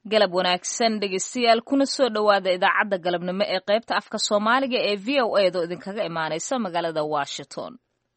galab wanaagsan dhegeystayaal kuna soo dhowaada idaacadda galabnimo ee qaybta afka Soomaaliga ee VOA oo idinkaga imaanaysa magaalada Washington.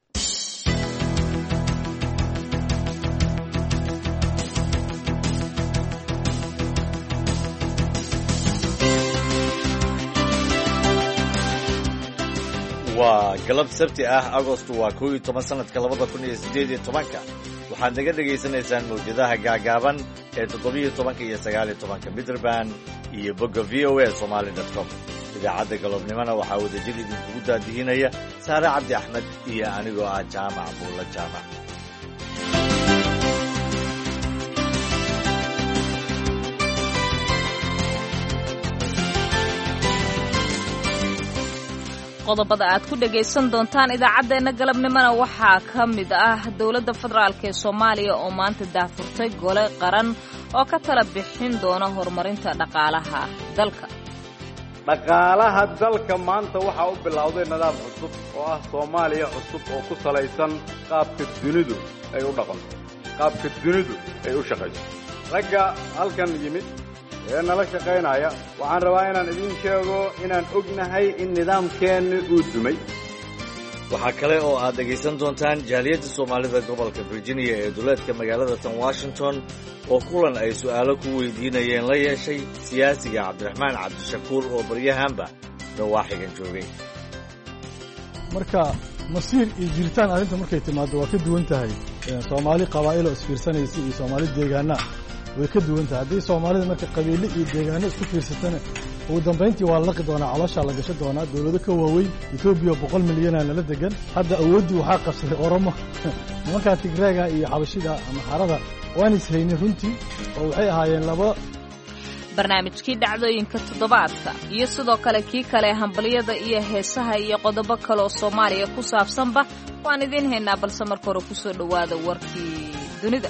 waa galab sabti ah Agoosto waa 11 sanadka 2018 waxaad naga dhageysanaysaan mowjadaha gaagaaban ee 17 iyo 19 Midland iyo bogga voasomali.com idaacadda galabnimona waxaa wadajir idinkugu daadihinaya Saare Cabdi Axmed iyo anigoo ah Jaamac Buulla Jaamac. qodobada aad ku dhageysan doontaan idaacadeena galabnimona waxaa ka mid ah dawladda federaalka ee Soomaaliya oo maanta daafurtay gole qaran oo ka tala bixin doona horumarinta dhaqaalaha dalka. dhaqaalaha dalka maanta waxa uu bilowday nidaam cusub oo ah Soomaaliya cusub oo ku salaysan qaabka dunidu ay u dhaqanto, qaabka dunidu ay u shaqeyso. ragga halkan yimid ee nala shaqeynaya waxaan rabaa inaan idin sheego inaan ognahay in nidaamkeenu uu dumay. waxaa kale oo aad dhegaysan doontaan jaaliyadda Soomaalida gobolka Virginia ee duleedka magaalada tan Washington oo kulan ay su'aalo ku weydiinayeen la yeeshay siyaasiga Cabdiraxmaan Cabdishakuur oo baryahanba dawaaxigan joogay. marka masiir iyo jiritaan arrinta markay timaado waa ka duwan tahay Soomaali qabaa'il oo isfiirsanaysa iyo Soomaali deegaana way ka duwan tahay. haddii Soomaalida marka qabiilo iyo deegaano isku fiirsatana ugu dambeyntii waa la doonaa caloosha la gasho doonaa. dawlado ka waaweyn Ethiopia 100 milyan la degan, hadda awoodii waxaa qabsaday Oromo marka Tigreega iyo Xabashida ama Xarada waan ishaynay runtii oo waxay ahaayeen laba. barnaamijkii dhacdooyinka toddobaadka iyo sidoo kale kii kale hambaliyada iyo heesaha iyo qodobo kale oo Soomaaliya ku saabsanba waan idin haynaa, balse marka hore ku soo dhowaada warkii dunida.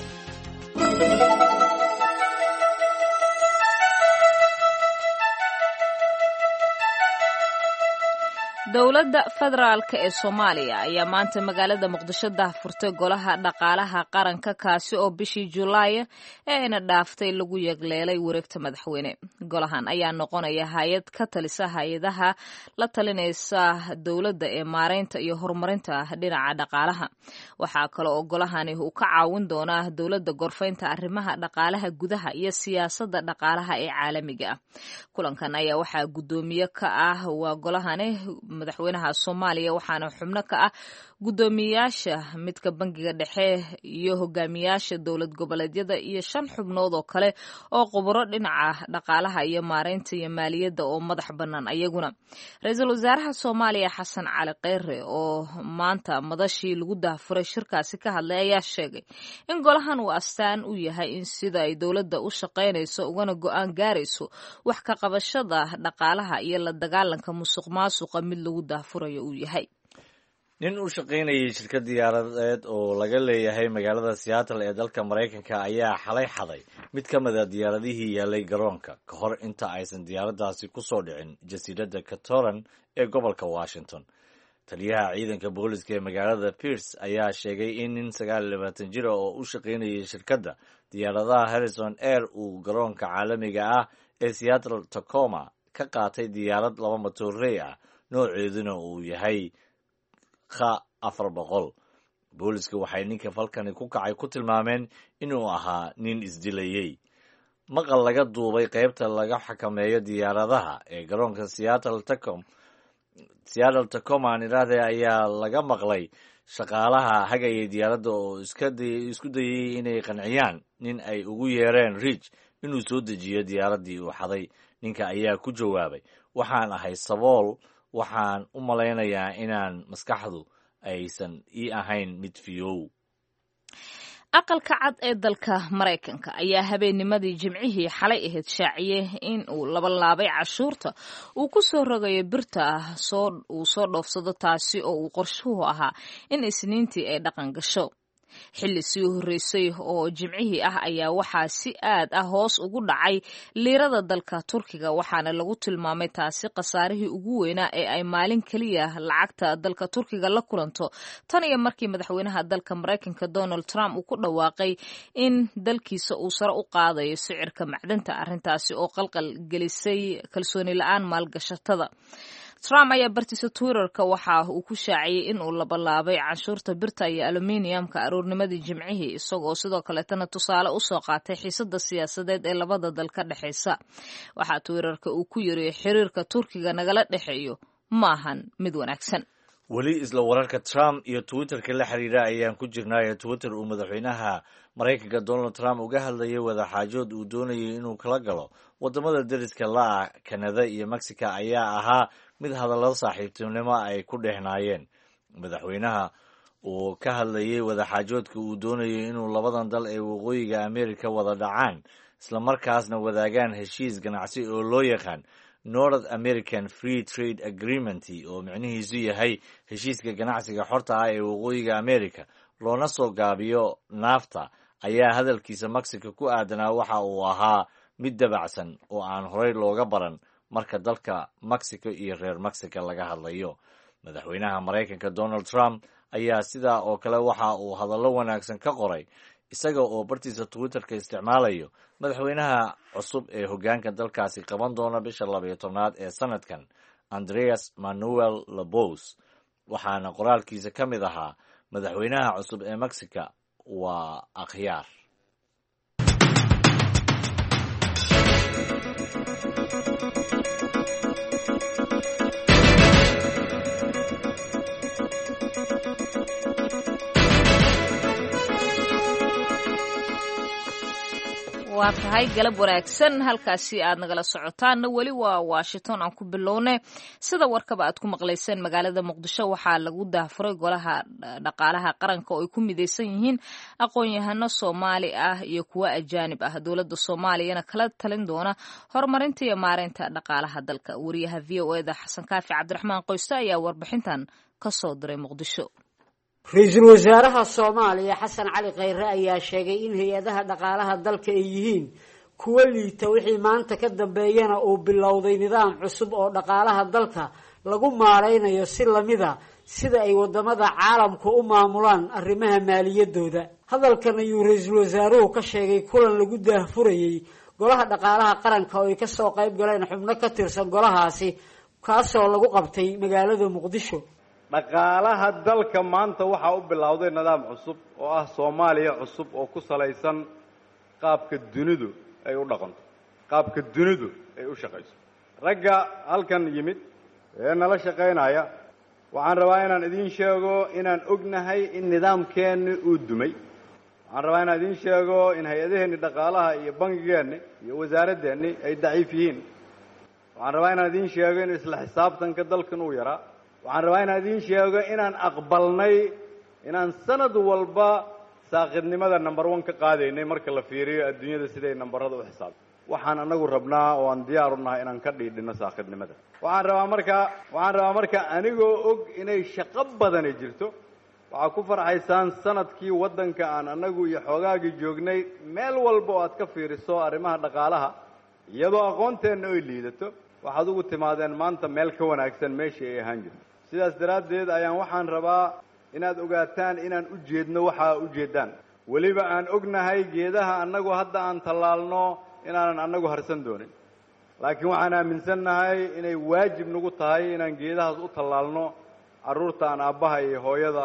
dawladda federaalka ee Soomaaliya ayaa maanta magaalada Muqdisho daafurtay golaha dhaqaalaha qaranka kaasi oo bishii Julaay ee ina dhaaftay lagu yagleelay wareegta madaxweyne. golahan ayaa noqonaya hay'ad ka talisa hay'adaha la talinaysa dawladda ee maareynta iyo horumarinta dhinaca dhaqaalaha. waxaa kale oo golahani uu ka caawin doonaa dawladda gorfaynta arrimaha dhaqaalaha gudaha iyo siyaasadda dhaqaalaha ee caalamiga ah. kulankan ayaa waxaa gudoomiye ka ah waa golahani madaxweynaha Soomaaliya waxaana xubno ka ah gudoomiyaasha midka bangiga dhexe iyo hogaamiyaasha dawlad goboleedyada iyo 5 xubnood oo kale oo khubaro dhinaca dhaqaalaha iyo maareynta iyo maaliyadda oo madax bannaan ayaguna. ra'iisul wasaaraha Soomaaliya Xasan Cali Kheyre oo maanta madashii lagu daafuray shirkaasi ka hadlay ayaa sheegay in golahan uu astaan u yahay in sida ay dawladda u shaqeynayso ugana go'aan gaarayso wax ka qabashada dhaqaalaha iyo la dagaalanka musuqmaasuqa mid lagu daafurayo uu yahay. nin u shaqaynayay shirkad diyaaradeed oo laga leeyahay magaalada Seattle ee dalka Mareykanka ayaa xalay xaday mid ka mid ah diyaaradihii yaalay garoonka ka hor inta aysan diyaaradaasi ku soo dhicin jasiiradda Katoran ee gobolka Washington. taliyaha ciidanka booliska ee magaalada Pierce ayaa sheegay in nin 29 jir oo u shaqaynayay shirkadda diyaaradaha Harrison Air uu garoonka caalamiga ah ee Seattle Tacoma ka qaatay diyaarad 2 matoorey ah nooceeduna uu yahay Kha-400. booliska waxay ninka falkani ku kacay ku tilmaameen inuu ahaa nin isdilayay. maqal laga duubay qaybta laga xakameeyo diyaaradaha ee garoonka Seattle Tacoma ayaa laga maqlay shaqaalaha hagaya diyaaradda oo isku dayay inay qanciyaan nin ay ugu yeereen Rich inuu soo dejiyo diyaaraddii uu xaday. ninka ayaa ku jawaabay, waxaan ahay sabool, waxaan u malaynayaa inaan maskaxdu aysan ii ahayn mid fiyow. aqalka cad ee dalka Mareykanka ayaa habeennimadii Jimcihii xalay ahayd shaaciyay in uu laabay cashuurta uu ku soo rogayo birta uu soo dhoofsado taasi oo uu qorshuhu ahaa in Isniintii ay dhaqan gasho. xilli sii horreysay oo jimcihii ah ayaa waxaa si aad ah hoos ugu dhacay liirada dalka turkiga waxaana lagu tilmaamay taasi khasaarihii ugu weynaa ee ay maalin keliya lacagta dalka turkiga la kulanto tan iyo markii madaxweynaha dalka maraykanka Donald Trump uu ku dhawaaqay in dalkiisa uu sare u qaadayo sicirka macdanta arrintaasi oo qalqal gelisay kalsooni la'aan maalgashatada. Trump ayaa bartiisa Twitterka waxa uu ku shaaciyay in uu labalaabay canshuurta birta iyo aluminiumka aroornimadii jimcihii isagoo sidoo kaleetana tusaale u soo qaatay xiisadda siyaasadeed ee labada dal ka dhexeysa. Waxa Twitterka uu ku yiri xiriirka Turkiga nagala dhexeeyo maahan mid wanaagsan. weli isla wararka Trump iyo Twitterka la xiriira ayaan ku jirnaa. Twitter uu madaxweynaha Mareykanka Donald Trump uga hadlayay wadaxaajood uu doonayay inuu kala galo wadamada deriska la ah Canada iyo Mexico ayaa ahaa mid hadallada saaxiibtinimo ay ku dhehnaayeen. Madaxweynaha uu ka hadlayay wadaxaajoodka uu doonayay inuu labadan dal ee waqooyiga Amerika wada dhacaan isla markaasna wadaagaan heshiis ganacsi oo loo yaqaan North American Free Trade Agreement oo micnihiisu yahay heshiiska ganacsiga xorta ah ee waqooyiga Amerika loona soo gaabiyo NAFTA ayaa hadalkiisa Mexico ku aadanaa waxa uu ahaa mid dabacsan oo aan horey looga baran marka dalka Mexico iyo reer Mexico laga hadlayo. Madaxweynaha Mareykanka Donald Trump ayaa sidaa oo kale waxa uu hadallo wanaagsan ka qoray isaga oo bartiisa Twitterka isticmaalayo madaxweynaha cusub ee hoggaanka dalkaasi qaban doona bisha 12 ee sanadkan Andres Manuel Lopez waxaana qoraalkiisa ka mid ahaa madaxweynaha cusub ee Mexico waa akhyaar. waa tahay galab wanaagsan halkaasi aad nagala socotaanna weli waa Washington aan ku bilownay sida warkaba aad ku maqlayseen magaalada Muqdisho waxaa lagu daahfuray golaha dhaqaalaha qaranka oo ay ku mideysan yihiin aqoon-yahano Soomaali ah iyo kuwa ajaanib ah dowladda Soomaaliyana kala talin doona horumarinta iyo maareynta dhaqaalaha dalka. Wariyaha VOA-da Xasan Kaafi Cabdiraxmaan Qoyste ayaa warbixintan ka soo diray Muqdisho. Ra'iisul Wasaaraha Soomaaliya Xasan Cali Khayre ayaa sheegay in hay'adaha dhaqaalaha dalka ay yihiin kuwa liita wixii maanta ka dambeeyana uu bilowday nidaam cusub oo dhaqaalaha dalka lagu maareynayo si lamida sida ay wadamada caalamku u maamulaan arrimaha maaliyadooda. Hadalkan ayuu Ra'iisul Wasaaruhu ka sheegay kulan lagu daahfurayay golaha dhaqaalaha qaranka oo ay ka soo qayb galeen xubno ka tirsan golahaasi kaasoo lagu qabtay magaalada Muqdisho. dhaqaalaha dalka maanta waxaa u bilowday nidaam cusub oo ah Soomaaliya cusub oo ku salaysan qaabka dunidu ay u dhaqanto qaabka dunidu ay u shaqeyso. ragga halkan yimid ee nala shaqeynaya waxaan rabaa inaan idin sheego inaan ognahay in nidaamkeenu uu dumay. waxaan rabaa inaan idin sheego in hay'adaheena dhaqaalaha iyo bangigeena iyo wasaaraddeena ay daciif yihiin. waxaan rabaa inaan idin sheego in isla xisaabtanka dalkan uu yaraa. waxaan rabaa inaan idin sheego inaan aqbalnay inaan sanad walba saaqidnimada number 1 ka qaadaynay marka la fiiriyo adduunyada siday nambarada u xisaabto. waxaan anagu rabnaa oo aan diyaar u nahay inaan ka dhiidhino saaqidnimada. waxaan rabaa marka anigoo og inay shaqo badan jirto waxaa ku farxaysaan sanadkii waddanka aan anagu iyo xoogaagii joognay meel walba oo aad ka fiiriso arrimaha dhaqaalaha iyadoo aqoonteena ay liidato waxaad ugu timaadeen maanta meel ka wanaagsan meeshii ay ahaan jirto. sidaas daraaddeed ayaan waxaan rabaa inaad ogaataan inaan u jeedno waxa u jeedaan weliba aan ognahay geedaha annagu hadda aan tallaalno inaanan annagu harsan doonin laakiin waxaan aaminsannahay inay waajib nagu tahay inaan geedahaas u tallaalno carruurta aan aabbaha iyo hooyada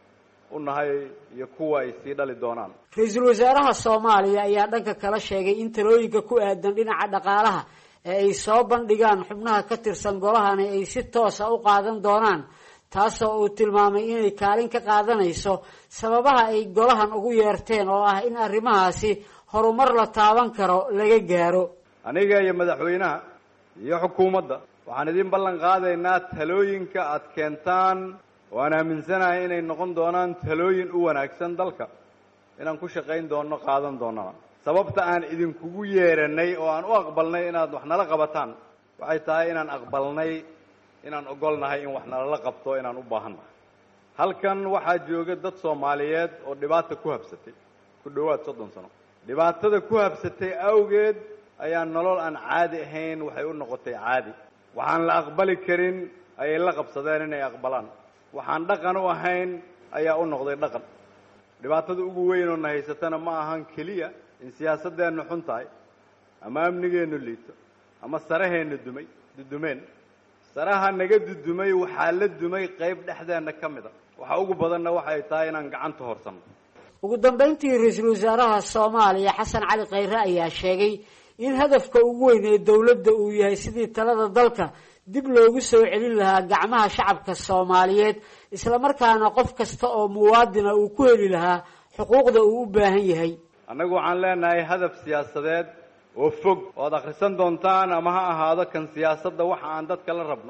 u nahay iyo kuwa ay sii dhali doonaan. Ra'iisul Wasaaraha Soomaaliya ayaa dhanka kala sheegay in talooyinka ku aadan dhinaca dhaqaalaha ee ay soo bandhigaan xubnaha ka tirsan golahani ay si toos ah u qaadan doonaan taasoo uu tilmaamay inay kaalin ka qaadanayso sababaha ay golahan ugu yeerteen oo ah in arrimahaasi horumar la taaban karo laga gaaro. aniga iyo madaxweynaha iyo xukuumadda waxaan idin ballan qaadaynaa talooyinka aad keentaan oo aan aaminsanahay inay noqon doonaan talooyin u wanaagsan dalka inaan ku shaqayn doono qaadan doonana. sababta aan idinkugu yeeranay oo aan u aqbalnay inaad wax nala qabataan waxay tahay inaan aqbalnay inaan ogolnahay in wax nala qabto inaan u baahannahay. halkan waxaa jooga dad soomaaliyeed oo dhibaata ku habsatay ku dhowaad 30 sano dhibaatada ku habsatay awgeed ayaa nolol aan caadi ahayn waxay u noqotay caadi waxaan la aqbali karin ayay la qabsadeen inay aqbalaan waxaan dhaqan u ahayn ayaa u noqday dhaqan dhibaatada ugu weyn oo nahaysatana ma ahan kaliya in siyaasadeennu xun tahay ama amnigeenu liito ama saraheenu dumeen saraha naga dudumay waxaa la dumay qayb dhexdeena ka mid ah waxa ugu badanna waxay tahay inaan gacanta horsano ugu dambeyntii ra'iisul wasaaraha Soomaaliya Xasan Cali Khayre ayaa sheegay in hadafka ugu weyn ee dawladda uu yahay sidii talada dalka dib loogu soo celin lahaa gacmaha shacabka Soomaaliyeed isla markaana qof kasta oo muwaadin uu ku heli lahaa xuquuqda uu u baahan yahay anagu waxaan leenahay hadaf siyaasadeed oo fog oo akhrisan doontaan ama ha ahaado kan siyaasadda waxa aan dadka la rabno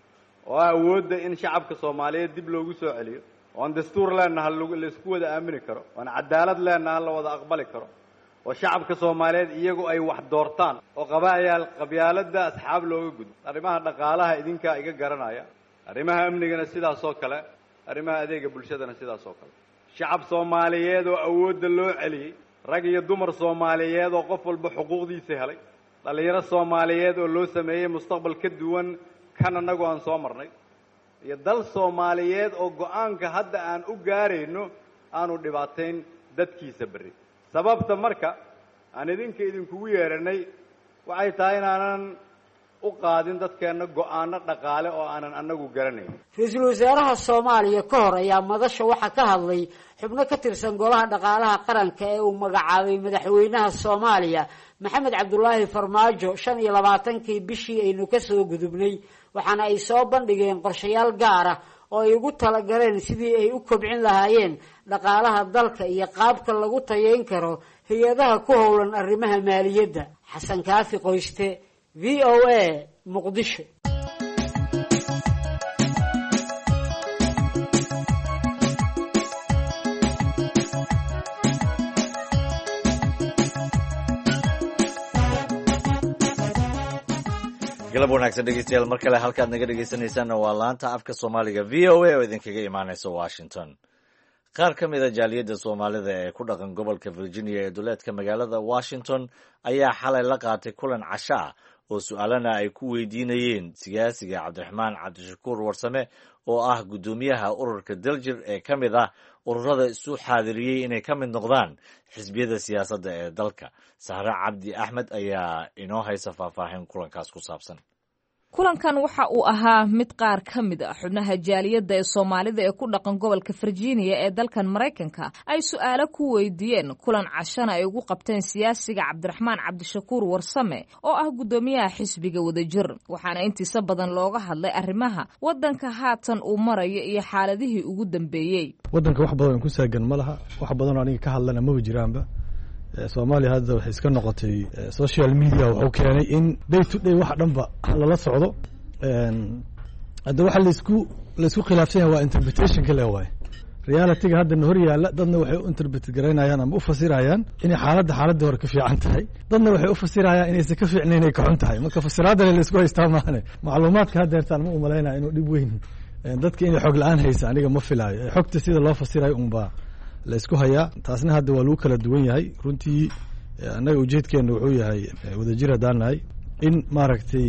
oo awoodda in shacabka Soomaaliyeed dib loogu soo celiyo oo dastuur leenahay la isku wada aamini karo oo cadaalad leenahay la wada aqbali karo oo shacabka Soomaaliyeed iyagu ay wax doortaan oo qabyaaladda asxaab looga gudbo arrimaha dhaqaalaha idinka iga garanaya arrimaha amnigana sidaas oo kale arrimaha adeega bulshadana sidaas oo kale shacab Soomaaliyeed oo awoodda loo celiyay rag iyo dumar Soomaaliyeed oo qof walba xuquuqdiisa helay dhalinyaro Soomaaliyeed oo loo sameeyay mustaqbal ka duwan kan anagu aan soo marnay iyo dal Soomaaliyeed oo go'aanka hadda aan u gaarayno aanu dhibaateyn dadkiisa bari sababta marka aan idinkugu yeeranay waxay tahay inaanan u qaadin dadkeena go'aano dhaqaale oo aanan anagu garanayn ra'iisul wasaaraha Soomaaliya ka hor ayaa madasha waxa ka hadlay xubno ka tirsan golaha dhaqaalaha qaranka ee uu magacaabay madaxweynaha Soomaaliya Maxamed Cabdullaahi Farmaajo 25kii bishii aynu ka soo gudubnay waxaana ay soo bandhigeen qorshayaal gaar ah oo ay ugu talagaleen sidii ay u kobcin lahaayeen dhaqaalaha dalka iyo qaabka lagu tayeyn karo hay'adaha ku howlan arrimaha maaliyadda Xasan Kaafi Qoyste VOA Muqdisho galab wanaagsan dhegeystayaal mar kale halkaad naga dhegeysanaysaanna waa laanta afka Soomaaliga VOA oo idinkaga imaanaysa Washington qaar ka mid ah jaaliyadda Soomaalida ee ku dhaqan gobolka Virginia ee duleedka magaalada Washington ayaa xalay la qaatay kulan casho ah oo su'aalana ay ku weydiinayeen siyaasiga Cabdiraxmaan Cabdishakuur Warsame oo ah gudoomiyaha ururka Daljir ee ka mid ah ururada isu xaadiriyay inay ka mid noqdaan xisbiyada siyaasadda ee dalka Sahra Cabdi Axmed ayaa inoo haysa faahfaahin kulankaas ku saabsan kulankan waxa uu ahaa mid qaar ka mid ah xubnaha jaaliyadda ee Soomaalida ee ku dhaqan gobolka Virginia ee dalkan Mareykanka ay su'aalo ku weydiiyeen kulan cashana ay ugu qabteen siyaasiga Cabdiraxmaan Cabdishakuur Warsame oo ah gudoomiyaha xisbiga Wadajir waxaana intiisa badan looga hadlay arrimaha wadanka haatan uu marayo iyo xaaladihii ugu dambeeyay wadanka wax badan ku saagan malaha wax badan oo aniga ka hadlana ma jiraanba Soomaaliya hadda waxay iska noqotay social media wuxuu keenay in day to day wax dhanba la socdo hadda waxa la isku khilaafsan yahay waa interpretation kale waay reality-ga hadda hor yaala dadna waxay u interpret gareynayaan ama u fasirayaan in xaaladda hore ka fiican tahay dadna waxay u fasirayaan inay ka fiicnayn inay ka xun tahay marka fasiraadda la isku haystaa maahane macluumaadka hadda heertaan ma u maleynaa inuu dhib weyn dadka inay xog la'aan haysa aniga ma filaayo xogta sida loo fasirayo unbaa la isku hayaa taasna hadda waa lagu kala duwan yahay runtii annaga ujeedkeena wuxuu yahay Wadajir haddaanahay in maaragtay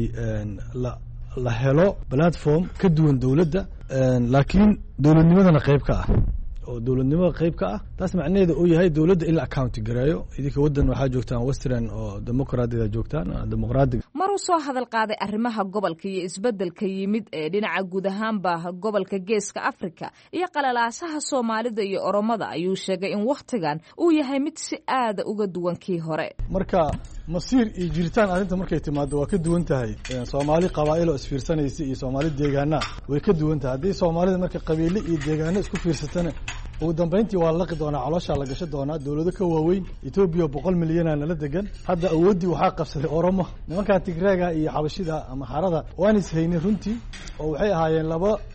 la helo platform ka duwan dawladda laakiin dawladnimadana qayb ka ah oo dawladnimada qayb ka ah taas macnaheedu uu yahay dawladda in la account gareeyo idinka wadan waxaa joogtaan western oo dimuqraadiga joogtaan dimuqraadiga maruu soo hadal qaaday arrimaha gobolka iyo isbeddelka yimid ee dhinaca guud ahaanba gobolka Geeska Afrika iyo qalalaasaha Soomaalida iyo Oromada ayuu sheegay in waqtigan uu yahay mid si aad uga duwan kii hore marka masiir iyo jiritaan arrinta markay timaado waa ka duwan tahay Soomaali qabaa'ilo isfiirsanaysa iyo Soomaali deegaana way ka duwan tahay hadii Soomaalida marka qabiilo iyo deegaano isku fiirsatana ugu dambeyntii waa la laqi doonaa caloosha la gasho doonaa dawlado ka waaweyn Ethiopia 100 milyan la degan hadda awoodii waxa qabsaday Oromo nimanka Tigreega iyo Xabashida ama Harada waan is haynin runtii oo waxay ahaayeen laba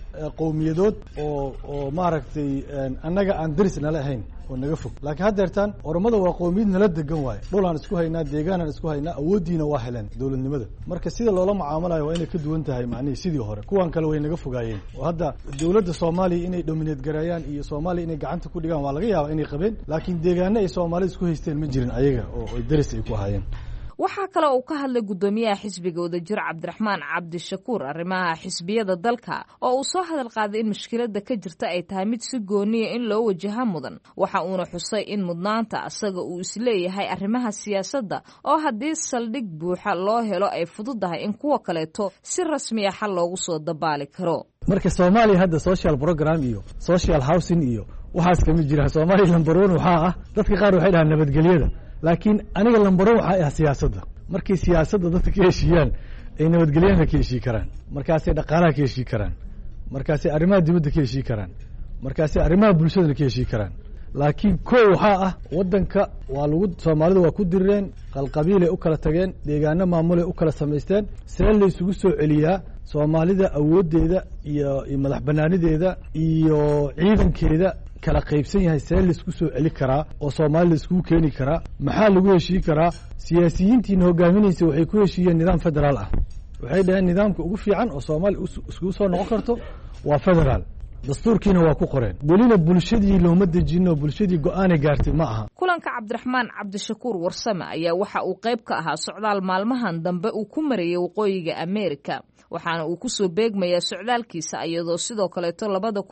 qowmiyadood oo maaragtay annaga aan daris nala ahayn oo naga fog laakiin haddeertaan oromada waa qowmiyad nala degan waaye dhulaan isku haynaa deegaanaan isku haynaa awooddiina waa heleen dowladnimada marka sida loola mucaamalayo waa inay ka duwan tahay macnihii sidii hore kuwan kale way naga fogaayeen oo hadda dowladda soomaaliya inay domineed gareeyaan iyo soomaaliya inay gacanta ku dhigaan waa laga yaabaa inay qabeen laakiin deegaano ay soomaalida isku haysteen ma jirin ayaga oo daris ay ku ahaayeen waxaa kale uu ka hadlay guddoomiyaha xisbiga wadajir cabdiraxmaan cabdishakuur arrimaha xisbiyada dalka oo uu soo hadal qaaday in mushkiladda ka jirta ay tahay mid si gooniya in loo wajaha mudan waxa uuna xusay in mudnaanta asaga uu isleeyahay arrimaha siyaasadda oo haddii saldhig buuxa loo helo ay fududahay in kuwa kaleeto si rasmiya xal loogu soo dabaali karo marka soomaaliya hadda social program iyo social housing iyo waxaas kama jira soomaaliya lambar 1 waxaa ah dadka qaar waxay dhahaan nabadgelyada laakiin aniga lambaro waxaa ah siyaasadda markay siyaasadda dadka ka heshiiyaan ay nabadgelyada ka heshii karaan markaasay dhaqaalaha ka heshii karaan markaasay arrimaha dibadda ka heshii karaan markaasay arrimaha bulshada ka heshii karaan laakiin koow waxaa ah waddanka waa lagu soomaalida waa ku dirireen qalqabiilay u kala tageen deegaano maamulay u kala samaysteen see la isugu soo celiyaa soomaalida awooddeeda iyo madax bannaanideeda iyo ciidankeeda kala qaybsan yahay see la isku soo celi karaa oo soomaalida iskugu keeni karaa maxaa lagu heshii karaa siyaasiyiintiina hogaaminaysa waxay ku heshiiyeen nidaam federaal ah waxay dhaheen nidaamka ugu fiican oo soomaaliya iskugu soo noqon karto waa federaal dastuurkiina waa ku qoreen welina bulshadii looma dejino bulshadii go'aanay gaartay ma aha kulanka cabdiraxmaan cabdishakuur warsame ayaa waxa uu qayb ka ahaa socdaal maalmahan dambe uu ku marayay waqooyiga Ameerika waxaana uu ku soo beegmayaa socdaalkiisa iyadoo sidoo kaleeto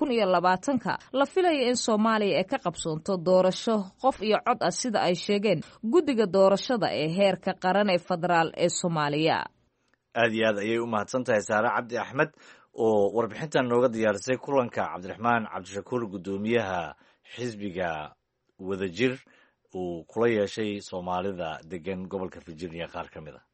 2020 la filayo in Soomaaliya ay ka qabsoonto doorasho qof iyo cod ah sida ay sheegeen guddiga doorashada ee heerka qaran ee federaal ee Soomaaliya aad iyo aad ayay u mahadsantahay Saara Cabdi Axmed oo warbixintan nooga diyaarisay kulanka cabdiraxmaan cabdishakuur guddoomiyaha xisbiga wadajir uu kula yeeshay soomaalida degan gobolka Virginia qaar ka mid ah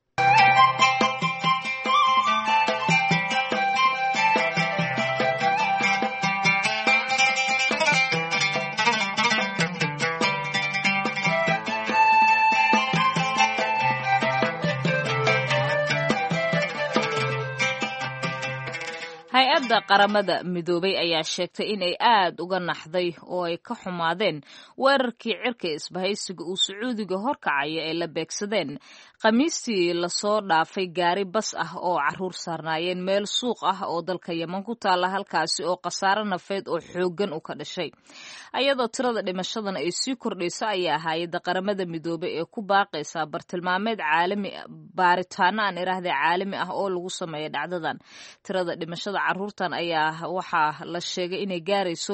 hay-adda qaramada midoobay ayaa sheegtay in ay aad uga naxday oo ay ka xumaadeen weerarkii cirka isbahaysiga uu Sacuudiga horkacaya ee la beegsadeen khamiistii lasoo dhaafay gaari bas ah oo caruur saarnaayeen meel suuq ah oo dalka Yemen ku taala halkaasi oo khasaare nafeed oo xoogan u ka dhashay ayadoo tirada dhimashadan ay sii kordhayso ayaa hay'adda qaramada midoobay ee ku baaqaysa bartilmaameed baaritaano aan iraahday caalami ah oo lagu sameeyo dhacdadan tirada dhimashada caruurtan ayaa waxaa la sheegay inay gaarayso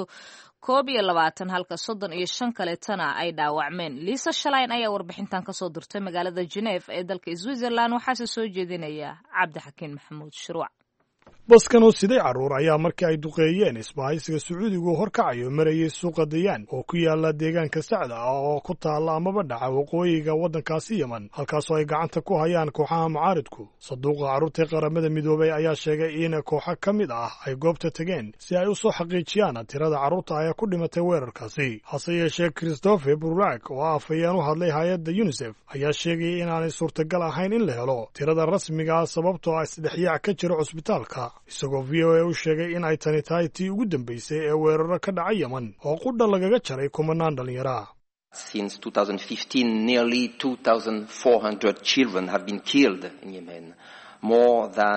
21 halka 35 kaleetana ay dhaawacmeen Lisa Schlein ayaa warbixintan ka soo dirtay magaalada Geneva ee dalka Switzerland waxaa soo jeedinaya Cabdixakiin Maxamuud Shirwac baskan oo siday caruur ayaa markii ay duqeeyeen isbahaysiga Sacuudigu horkacayo marayay suuqa Dayaan oo ku yaala deegaanka Sacda oo ku taala amaba dhaca waqooyiga waddankaasi Yemen halkaas oo ay gacanta ku hayaan kooxaha mucaaridku saduuqa caruurta qaramada midoobay ayaa sheegay in kooxo ka mid ah ay goobta tageen si ay u soo xaqiijiyaan tirada caruurta ay ku dhimatay weerarkaasi hase yeeshee Christophe Burlaak oo afayeen u hadlay hay'adda UNICEF ayaa sheegay in aanay suurtagal ahayn in la helo tirada rasmiga ah sababtoo ah isdhexyaac ka jira cusbitaalka isagoo VOA u sheegay in ay tani tahay tii ugu dambaysay ee weeraro ka dhacay Yemen oo qudha lagaga jaray kumanaan dhalinyaro ah. Since 2015, nearly 2,400 children have been killed in Yemen, more than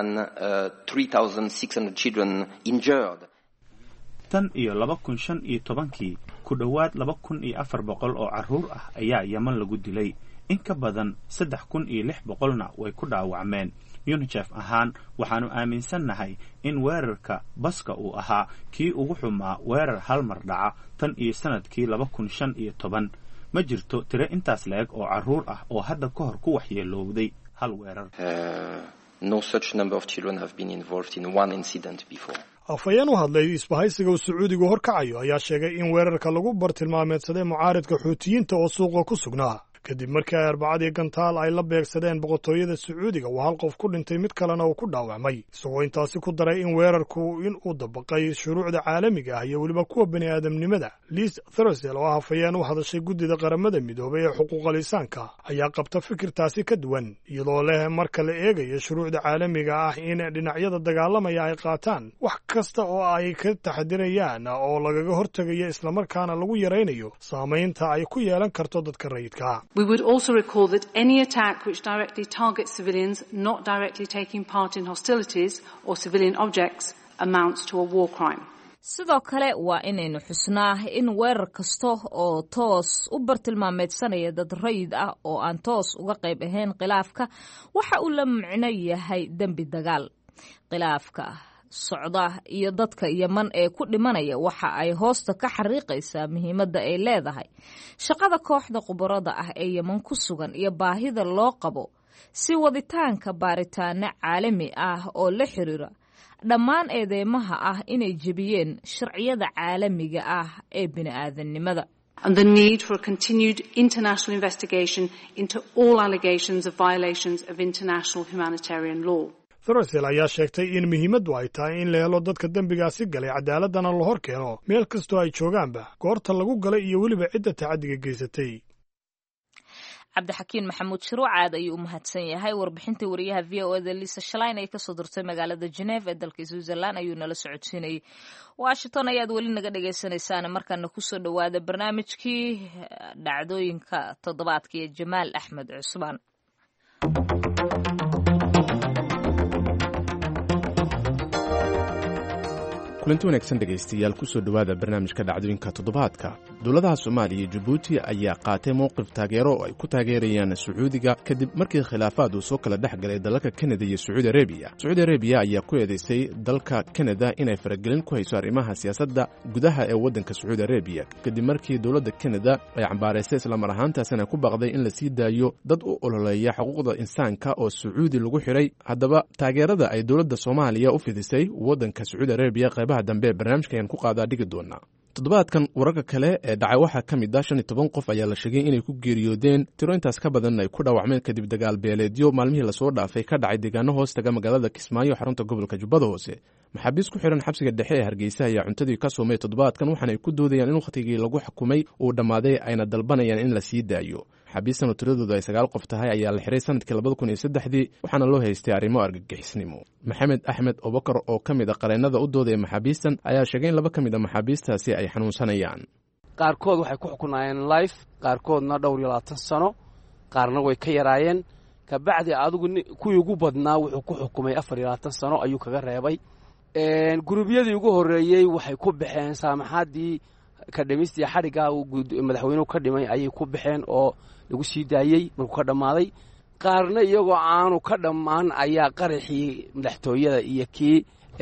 3,600 children injured. Tan iyo 2015 ku dhawaad 2,400 oo caruur ah ayaa Yemen lagu dilay in ka badan 3,600na way ku dhaawacmeen. UNICEF ahaan waxaanu aaminsannahay in weerarka baska uu ahaa kii ugu xumaa weerar hal mar dhaca tan iyo sanadkii 2015 ma jirto tiro intaas leeg oo caruur ah oo hadda ka hor ku waxyeelowday hal weerar No such number of children have been involved in one incident before. afayeen u hadlay isbahaysiga uu Sacuudigu horkacayo ayaa sheegay in weerarka lagu bartilmaameedsaday mucaaridka Xuutiyiinta oo suuqa ku sugnaa kadib markii ay arbacadii gantaal ay la beegsadeen boqortooyada sacuudiga uu hal qof ku dhintay mid kalena uu ku dhaawacmay, isagoo intaasi ku daray in weerarku in uu dabaqay shuruucda caalamiga ah iyo weliba kuwa bani aadamnimada. Liz Throssell oo hafayeen u hadashay guddida qaramada midoobay ee xuquuqal insaanka ayaa qabta fikirtaasi ka duwan, iyadoo leh marka la eegayo shuruucda caalamiga ah in dhinacyada dagaalamaya ay qaataan wax kasta oo ay ka taxadirayaan oo lagaga hortegayo islamarkaana lagu yaraynayo saamaynta ay ku yeelan karto dadka rayidka. We would also recall that any attack which directly targets civilians not directly taking part in hostilities or civilian objects amounts to a war crime. sidoo kale waa inaynu xusnaa in weerar kasta oo toos u bartilmaameedsanaya dad rayid ah oo aan toos uga qayb ahayn khilaafka waxa uu la micno yahay dembi dagaal. khilaafka socda iyo dadka Yemen ee ku dhimanaya waxa ay hoosta ka xariiqaysaa muhiimadda ay leedahay shaqada kooxda khubarada ah ee Yemen ku sugan iyo baahida loo qabo si waditaanka baaritaano caalami ah oo la xiriira dhammaan eedeymaha ah inay jebiyeen sharciyada caalamiga ah ee bini'aadanimada. And the need for a continued international investigation into all allegations of violations of international humanitarian law. Throssell ayaa sheegtay in muhiimaddu ay tahay in la helo dadka dembigaasi galay cadaaladana la hor keeno meel kastoo ay joogaanba goorta lagu galay iyo weliba cidda tacadiga geysatay. cabdixakiin maxamuud shiruuc aad ayuu u mahadsan yahay. warbixintii wariyaha VOA Lisa Schlein ay ka soo dirtay magaalada Geneva ee dalka Switzerland ayuu nala socodsiinayay. Washington ayaad weli naga dhagaysanaysaan, markaana ku soo dhawaada barnaamijkii dhacdooyinka toddobaadka ee Jamaal Axmed Cusmaan. kulanti wanaagsan dhegaystayaal kusoo dhowaada barnaamijka dhacdooyinka toddobaadka. dowladaha Soomaaliya iyo Jabuuti ayaa qaatay mowqif taageero oo ay ku taageerayaan Sacuudiga kadib markii khilaafaad uu soo kala dhex galay dalalka Kanada iyo Sacuudi Arabiya. Sacuudi Arabiya ayaa ku eedeysay dalka Kanada inay faragelin ku hayso arrimaha siyaasadda gudaha ee waddanka Sacuudi Arabiya kadib markii dowladda Kanada ay cambaaraysay isla mar ahaantaasina ku baqday in la sii daayo dad u ololeeya xuquuqda insaanka oo Sacuudi lagu xiray. haddaba taageerada ay dowladda Soomaaliya u fidisay waddanka Sacuudi Arabiya qaybaha dambe barnaamijka ayaan ku qaadaa dhigi doonaa. toddobaadkan wararka kale ee dhacay waxaa ka mid ah 15 qof ayaa la sheegay inay ku geeriyoodeen, tiro intaas ka badan ay ku dhaawacmeen kadib dagaal beeleedyo maalmihii lasoo dhaafay ka dhacay deegaano hoos taga magaalada Kismaayo xarunta gobolka Jubbada Hoose. maxaabiis ku xiran xabsiga dhexe ee Hargeysa ayaa cuntadii ka soomay toddobaadkan waxaana ay ku doodayaan in waqtigii lagu xukumay uu dhammaaday ayna dalbanayaan in la sii daayo. xabiistan oo tiradoodu ay 9 qof tahay ayaa la xiray sanadkii 2003 waxaana loo haystay arrimo argagixisnimo. Maxamed Axmed Obakar oo ka mid ah qareennada u doodaya maxaabiistan ayaa sheegay in 2 ka mid ah maxaabiistaasi ay xanuunsanayaan. qaarkood waxay ku xukunaayeen life, qaarkoodna dhowr iyo 20 sano, qaarna way ka yaraayeen. kabacdi adigu kuwii ugu badnaa wuxuu ku xukumay 24 sano ayuu kaga reebay. gurubyadii ugu horeeyay waxay ku baxeen saamaxaadii ka dhimistii xariga madaxweynuhu ka dhimay ayay ku baxeen oo lagu sii daayey markuu ka dhammaaday. qaarna iyagoo aanu ka dhammaan ayaa qaraxii madaxtooyada iyo kii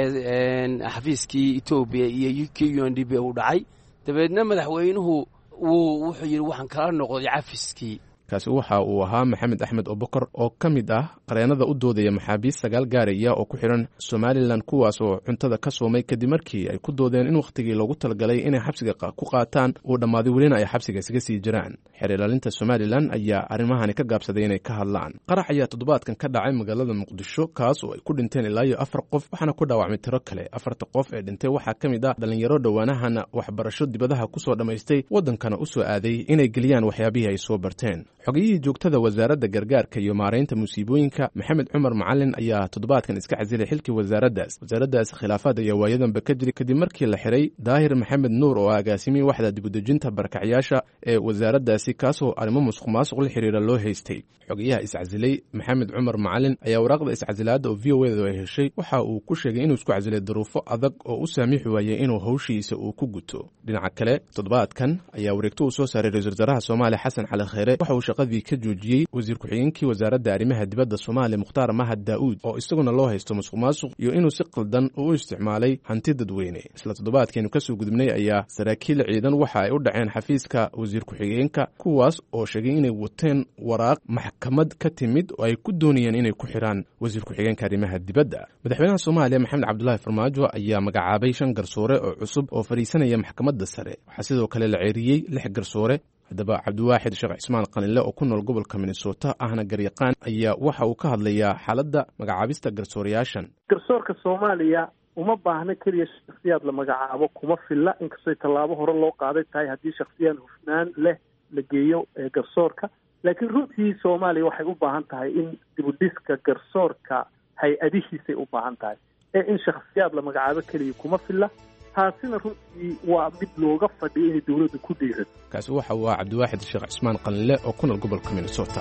xafiiskii Ethiopia iyo kii UNDP uu dhacay. dabeedna madaxweynuhu wuxuu yidhi waxaan kala noqday cafiskii. kaasi waxa uu ahaa Maxamed Axmed Obakar oo ka mid ah qareennada u doodaya maxaabiis 9 gaaraya oo ku xiran Somaliland kuwaas oo cuntada ka soomay kadib markii ay ku doodeen in waqtigii loogu talagalay inay xabsiga ku qaataan uu dhammaaday welina ay xabsiga isaga sii jiraan. xeer ilaalinta Somaliland ayaa arrimahani ka gaabsaday inay ka hadlaan. qarax ayaa toddobaadkan ka dhacay magaalada Muqdisho kaas oo ay ku dhinteen ilaa 4 qof waxaana ku dhaawacmay tiro kale. 4 qof ee dhintay waxaa ka mid ah dhalinyaro dhowaanahana waxbarasho dibadaha ku soo dhammaystay waddankana u soo aaday inay geliyaan waxyaabihii ay soo barteen. xogiyihii joogtada wasaaradda gargaarka iyo maaraynta musiibooyinka Maxamed Cumar Macalin ayaa toddobaadkan iska casilay xilkii wasaaraddaas khilaafaad ayaa waayadanba ka jiray kadib markii la xiray Daahir Maxamed Nuur oo agaasimay waxda dibudejinta barakacayaasha ee wasaaraddaasi kaasoo arrimo musuqmaasuq la xiriira loo haystay. xogiyaha iscasilay Maxamed Cumar Macalin ayaa waraaqda iscasilaadda oo VOA ay heshay waxa uu ku sheegay inuu isku casilay duruufo adag oo u saamixi waayay inuu hawshiisa uu ku guto. dhinaca kale toddobaadkan ayaa wareegto uu soo saaray ra'iisul wasaaraha Soomaaliya Xasan Cali Khayre waxa uu shaqadii ka joojiyey wasiir ku-xigeenkii wasaaradda arrimaha dibadda Soomaaliya Mukhtaar Mahad Daa'uud oo isaguna loo haysto musuqmaasuq iyo inuu si qaldan u isticmaalay hanti dadweyne. isla toddobaadkeenu ka soo gudubnay ayaa saraakiil ciidan waxa ay u dhaceen xafiiska wasiir ku-xigeenka kuwaas oo sheegay inay wateen waraaq maxkamad ka timid oo ay ku doonayeen inay ku xiraan wasiir ku-xigeenka arrimaha dibadda. madaxweynaha Soomaaliya Maxamed Cabdullaahi Farmaajo ayaa magacaabay 5 garsoore oo cusub oo fariisanaya maxkamadda sare. waxaa sidoo kale la ceeriyey 6 garsoore haddaba cabdiwaaxid sheekh cismaan qalinle oo ku nool gobolka minnesota ahna garyaqaan ayaa waxa uu ka hadlayaa xaaladda magacaabista garsoorayaashan. garsoorka soomaaliya uma baahna keliya shakhsiyaad la magacaabo kuma filla inkastoo tallaabo hore loo qaaday tahay haddii shakhsiyaad hufnaan leh la geeyo garsoorka, laakiin runtii soomaaliya waxay u baahan tahay in dibudhiska garsoorka hay-adihiisay u baahan tahay in shakhsiyaad la magacaabo keliya kuma filla. taasina runtii waa mid looga fadhiya inay dowladda ku dhiirato. kaasi waxa uu ah cabdiwaaxid sheekh cismaan qalinle oo ku nool gobolka minnesota.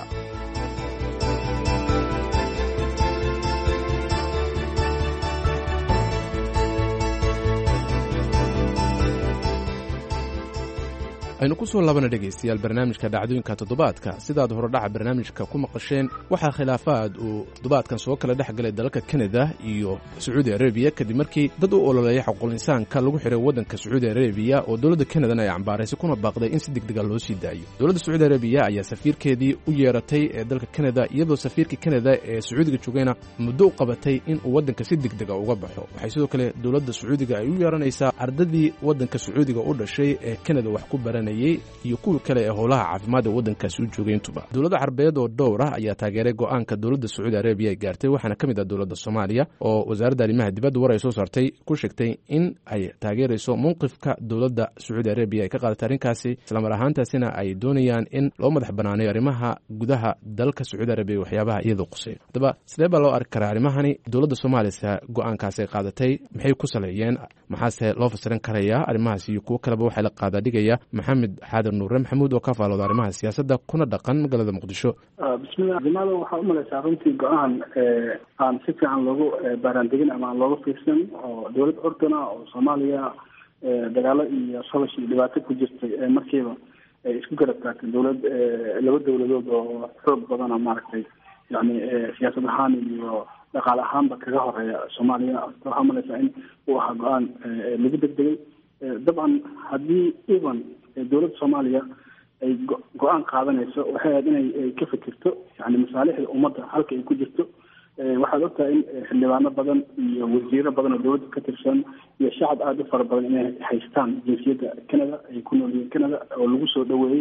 aynu ku soo laabana dhegaystayaal barnaamijka dhacdooyinka toddobaadka. sidaad horodhaca barnaamijka ku maqasheen waxaa khilaafaad uu toddobaadkan soo kala dhex galay dalalka kanada iyo sacuudi arabiya kadib markii dad u ololeeya xuquuqul insaanka lagu xiray waddanka sacuudi arabiya oo dowladda kanadana ay cambaaraysay kuna baaqday in si degdega loo sii daayo. dowladda sacuudi arabiya ayaa safiirkeedii u yeeratay ee dalka kanada, iyadoo safiirkii kanada ee sacuudiga joogayna muddo u qabatay in uu waddanka si degdega uga baxo. waxay sidoo kale dowladda sacuudiga ay u yeeranaysaa ardadii waddanka sacuudiga u dhashay ee kanada wax ku baranayay iyo kuwii kale ee howlaha caafimaad ee waddankaasi u joogay intuba. dowladda carbeed oo dhowr ah ayaa taageeray go'aanka dowladda sacuudi arabiya ay gaartay, waxaana ka mid ah dowladda soomaaliya oo wasaaradda arrimaha dibadda war ay soo saartay ku sheegtay in ay taageerayso mowqifka dowladda sacuudi arabiya ay ka qaadatay arrinkaasi, islamar ahaantaasina ay doonayaan in loo madax banaaneeyo arrimaha gudaha dalka sacuudi arabiya waxyaabaha iyadoo quseeyo. haddaba sidee baa loo arki karaa arrimahani? dowladda soomaaliya go'aankaasi ay qaadatay maxay ku saleeyeen, maxaase loo fasirin karayaa arrimahaas iyo kuwo kaleba waxaa la qaadaadhigaya maxamed xaadir nuure maxamuud oo ka faalooda arrimaha siyaasadda kuna dhaqan magaalada muqdisho. bismillah. jamaal waxaa u malaysaa runtii go-aan aan si fiican loogu baaraandegin ama aan looga fiirsan oo dowlad ordana oo soomaaliya dagaalo iyo sabash iyo dhibaato ku jirtay markiiba ay isku garab taagtay dowlad laba dowladood oo xoog badana maaragtay yani siyaasad ahaan iyo dhaqaale ahaanba kaga horeeya soomaaliya. waxaa u malaysaa in uu ahaa go-aan lagu degdegay. dabcan haddii even dowladda soomaaliya ay go-aan qaadanayso waxay ahayd inay ka fikirto yani masaalixda ummadda halka ay ku jirto. waxaad ogtahay in xildhibaano badan iyo wasiiro badan oo dowladda ka tirsan iyo shacab aada u fara badan inay haystaan jinsiyadda canada, ay ku nool yihiin canada oo lagu soo dhaweeyey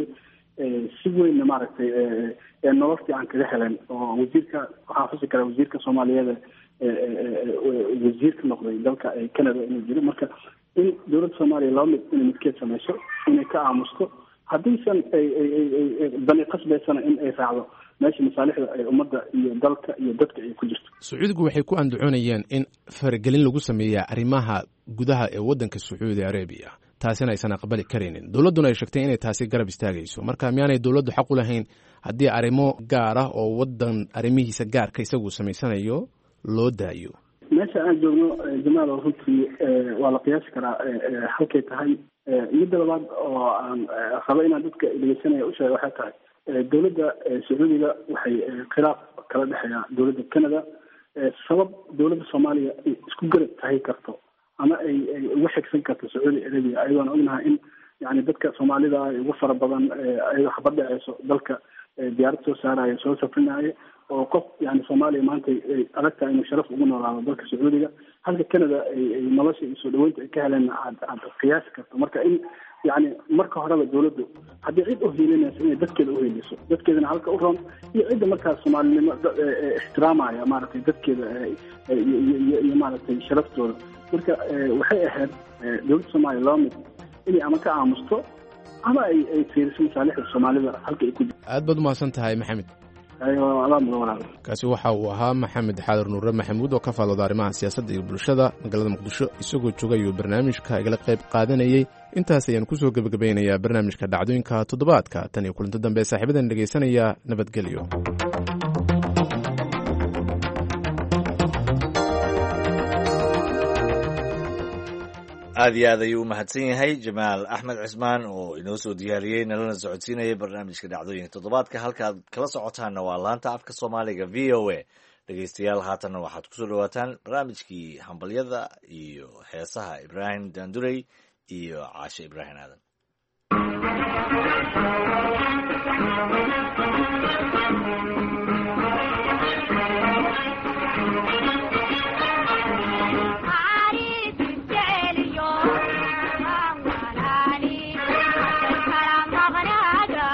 si weynna maaragtay nolol fiican kaga heleen. oo wasiirka waxaa xusi kara wasiirka soomaaliyeed wasiir ka noqday dalka canada inuu jiro. marka in dowladda soomaaliya laba mid inay midkeed samayso, inay ka aamusto, haddiisan dani qasbaysana in ay raacdo meesha masaalixda ay ummadda iyo dalka iyo dadka ay ku jirto. sacuudigu waxay ku andacoonayeen in faragelin lagu sameeyaa arrimaha gudaha ee waddanka sacuudi arabiya, taasina aysan aqbali karaynin. dowladduna ay sheegtay inay taasi garab istaagayso. marka miyaanay dowladdu xaq u lahayn haddii arrimo gaar ah oo waddan arrimihiisa gaarka isagu samaysanayo loo daayo? meesha aan joogno jamaal runtii waa la qiyaasi karaa halkay tahay. midda labaad oo aan rabo inaan dadka dhegeysanaya usheega waxay tahay dowladda sacuudiga waxay khilaaf kala dhexeeya dowladda canada. sabab dowladda soomaaliya ay isku garab tahay karto ama ay uga xigsan karto sacuudi arabiya ayadoona ognahay in yani dadka soomaalida ay ugu fara badan ayadoo xabad dhaceyso dalka diyaarad soo saaraya soo safrinaya oo qof yani soomaaliya maanta ay adag tahay inuu sharaf ugu noolaado dalka sacuudiga, halka canada ay nolosha iyo soo dhaweynta ay ka heleen aad qiyaasi karto. marka in yani marka horeba dowladdu haddii cid uhiilinayso inay dadkeeda uheliso, dadkeedana halka u roon, iyo cidda markaas soomaalinimo ixtiraamaya maaragtay dadkeeda iyo maaragtay sharaftooda. marka waxay ahayd dowladda soomaaliya laba mid inay ama ka aamusto ama ay fiiriso masaalixda soomaalida halka ay ku jirto. aad baad umahadsan tahay maxamed. kaasi waxa uu ahaa maxamed xaadir nuure maxamuud oo ka faalooda arrimaha siyaasadda iyo bulshada magaalada muqdisho, isagoo joogayuu barnaamijka igala qayb qaadanayey. intaas ayaan kusoo gebagabeynayaa barnaamijka dhacdooyinka toddobaadka. tan iyo kulanto dambe saaxiibadan dhegaysanaya nabadgelyo. aad iyo aad ayuu u mahadsan yahay jamaal axmed cismaan oo inoo soo diyaariyey nalana socodsiinayay barnaamijka dhacdooyinka toddobaadka. halkaad kala socotaanna waa laanta afka soomaaliga v o a. dhegeystayaal haatanna waxaad kusoo dhawaataan barnaamijkii hambalyada iyo heesaha ibraahim daandurey iyo caashe ibraahim aadan. Thank you.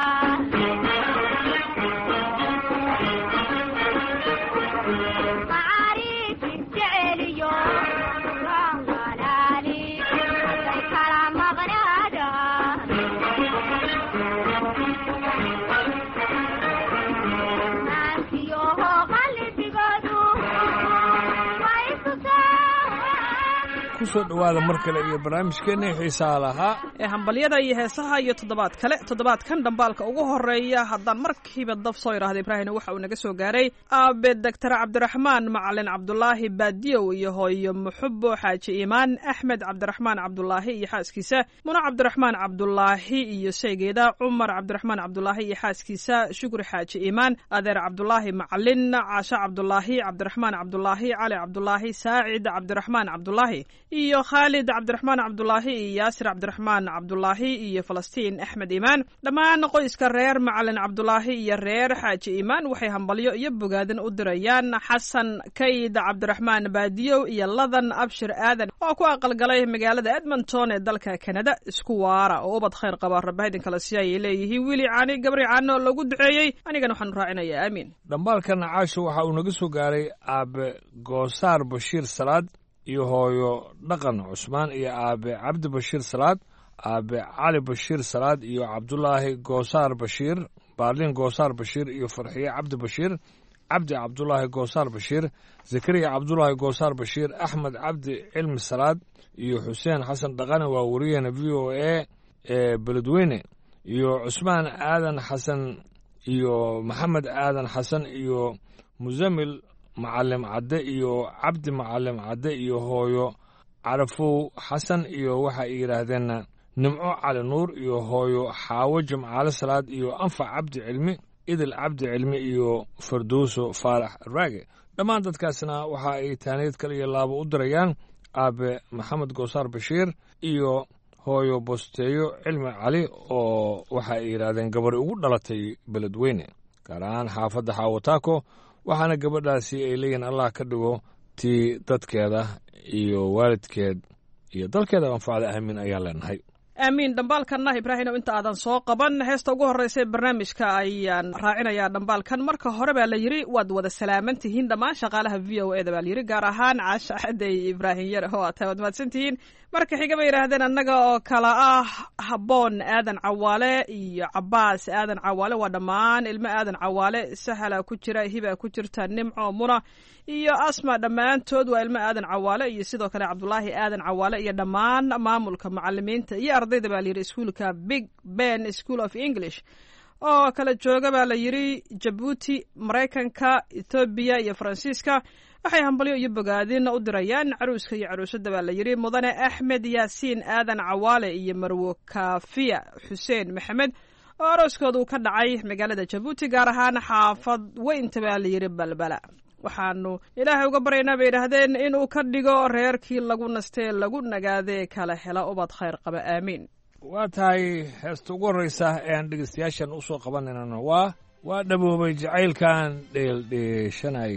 kusoo dhawaada mar kale iyo barnaamijkeena xiisaha lahaa ee hambalyada iyo heesaha iyo toddobaad kale toddobaadkan dhambaalka ugu horeeya haddaan markiiba daf soo idhaahda ibraahimna waxa uu naga soo gaaray aabe doctor cabdiraxmaan macalin cabdulaahi baadiyow iyo hooyo muxubo xaaji iimaan axmed cabdiraxmaan cabdulaahi iyo xaaskiisa muna cabdiraxmaan cabdulaahi iyo seegeeda cumar cabdiraxmaan cabdulaahi iyo xaaskiisa shukri xaaji iimaan adeer cabdulaahi macalin caasho cabdulaahi cabdiraxmaan cabdulaahi cali cabdulaahi saacid cabdiraxmaan cabdulaahi iyo khaalid cabdiraxmaan cabdulaahi iyo yaasir cabdiraxmaan cabdulaahi iyo falastiin axmed iimaan dhammaan qoyska reer macalin cabdulaahi iyo reer xaaji iimaan waxay hambalyo iyo bogaadin u dirayaan xasan kayd cabdiraxmaan baadiyow iyo ladan abshir aadan oo ku aqalgalay magaalada edmonton ee dalka kanada isku waara oo ubad khayr qaba rabba idin kala siya ay leeyihiin wiili caani gabri caano lagu duceeyey anigana waxaan raacinayaa aamiin dhambaalkan caasho waxa uu naga soo gaaray aabe goosaar bashiir salaad iyo hooyo dhaqan cusmaan iyo aabe cabdi bashiir salaad aabe cali bashiir salaad iyo cabdulaahi goosaar bashiir baarlin goosaar bashiir iyo farxiye cabdi bashiir cabdi cabdulaahi goosaar bashiir zakariya cabdulaahi goosaar bashiir axmed cabdi cilmi salaad iyo xuseen xasan dhaqane waa wariyahena v o a ee beledweyne iyo cusmaan aadan xasan iyo maxamed aadan xasan iyo musamil macalim cadde iyo cabdi macalim cadde iyo hooyo carafow xasan iyo waxa ay yidhaahdeen nimco cali nuur iyo hooyo xaawo jimcaale salaad iyo anfac cabdi cilmi idil cabdi cilmi iyo farduuso faarax raage dhammaan dadkaasna waxa ay taaniyad kale iyo laabo u dirayaan aabe maxamed goosaar bashiir iyo hooyo bosteeyo cilmi cali oo waxa ay yidhaahdeen gabari ugu dhalatay beledweyne gaar ahaan xaafadda xaawataako waxaana gabadhaasi ay leeyihin allah ka dhigo tii dadkeeda iyo waalidkeed iyo dalkeeda anfacda aamin ayaan leenahay aamiin dhambaalkanna ibraahimow inta aadan soo qaban heesta ugu horreysa barnaamijka ayaan raacinayaa dhambaalkan marka hore baa la yidhi waad wada salaaman tihiin dhammaan shaqaalaha v o eda baa layidhi gaar ahaan caasha xaday ibraahim yar oo aad waad mahadsan tihiin marka xiga bay yidhaahdeen annaga oo kala ah habboon aadan cawaale iyo cabaas aadan cawaale waa dhammaan ilmo aadan cawaale sahala ku jira hiba ku jirta nimco muna iyo asma dhammaantood waa ilmo aadan cawaale iyo sidoo kale cabdulaahi aadan cawaale iyo dhammaan maamulka macalimiinta iyo ardayda baa layidhi iskuolka big ben school of english oo kala jooga baa la yidhi jabuuti maraykanka etoobiya iyo faransiiska waxay hambalyo iyo bogaadin u dirayaan caruuska iyo caruusada baa la yidhi mudane axmed yaasiin aadan cawaale iyo marwo kaafiya xuseen maxamed oo arooskooda uu ka dhacay magaalada jabuuti gaar ahaan xaafad weynta baa la yidhi balbala waxaanu ilaahay uga baryaynaa bay yidhaahdeen inuu ka dhigo reerkii lagu nastee lagu nagaadee kala hela ubad khayr qaba aamiin waa tahay heesta ugu horreysa ee aan dhegeystayaashan u soo qabanaynana waa dhaboobay jacaylkan dheeldheeshanay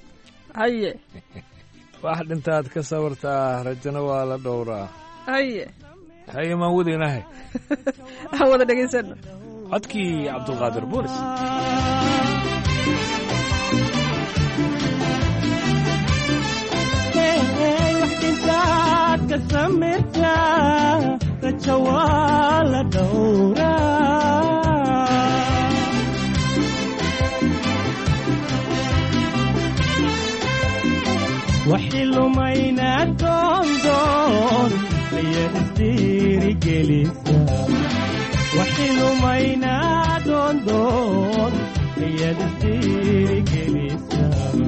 haye wax dhintaad ka sawirtaa rajana waa la dhowraa haye maan wadaynahay aan wada dhegaysano codkii cabdulqaadir buuris ka samirta raja waa la dhowraa waxi lumayna doondoon ayaad isdiirigelisa waxi lumayna doondoon ayaad isdiirigelisa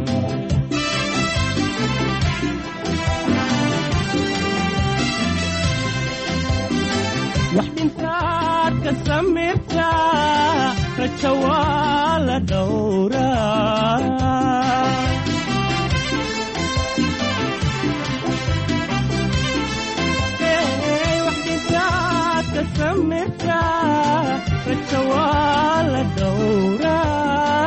wax dhintaad ka samirta raja waa la dhowraa wax dhintaad ka samirta raja waa la dhowraa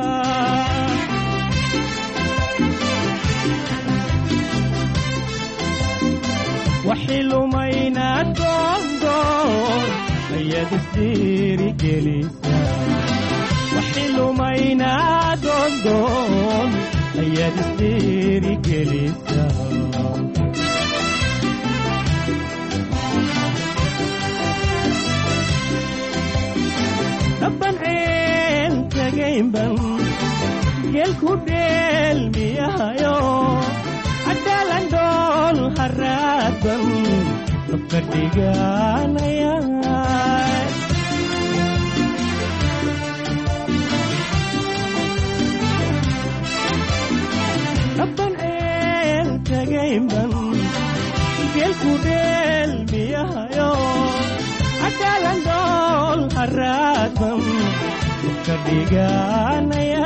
waxi lumayna doondoon ayaad isdiirigelisa waxi lumayna doondoon ayaad isdiirigelisa dabban ceel tagaynban geelku dheelmiyahayo cadaalan dhool haraadban dabka dhiganaya dabban ceel tagaynban geelku dheelmiyahayo cadaalan dhool haraadban dabka dhiganaya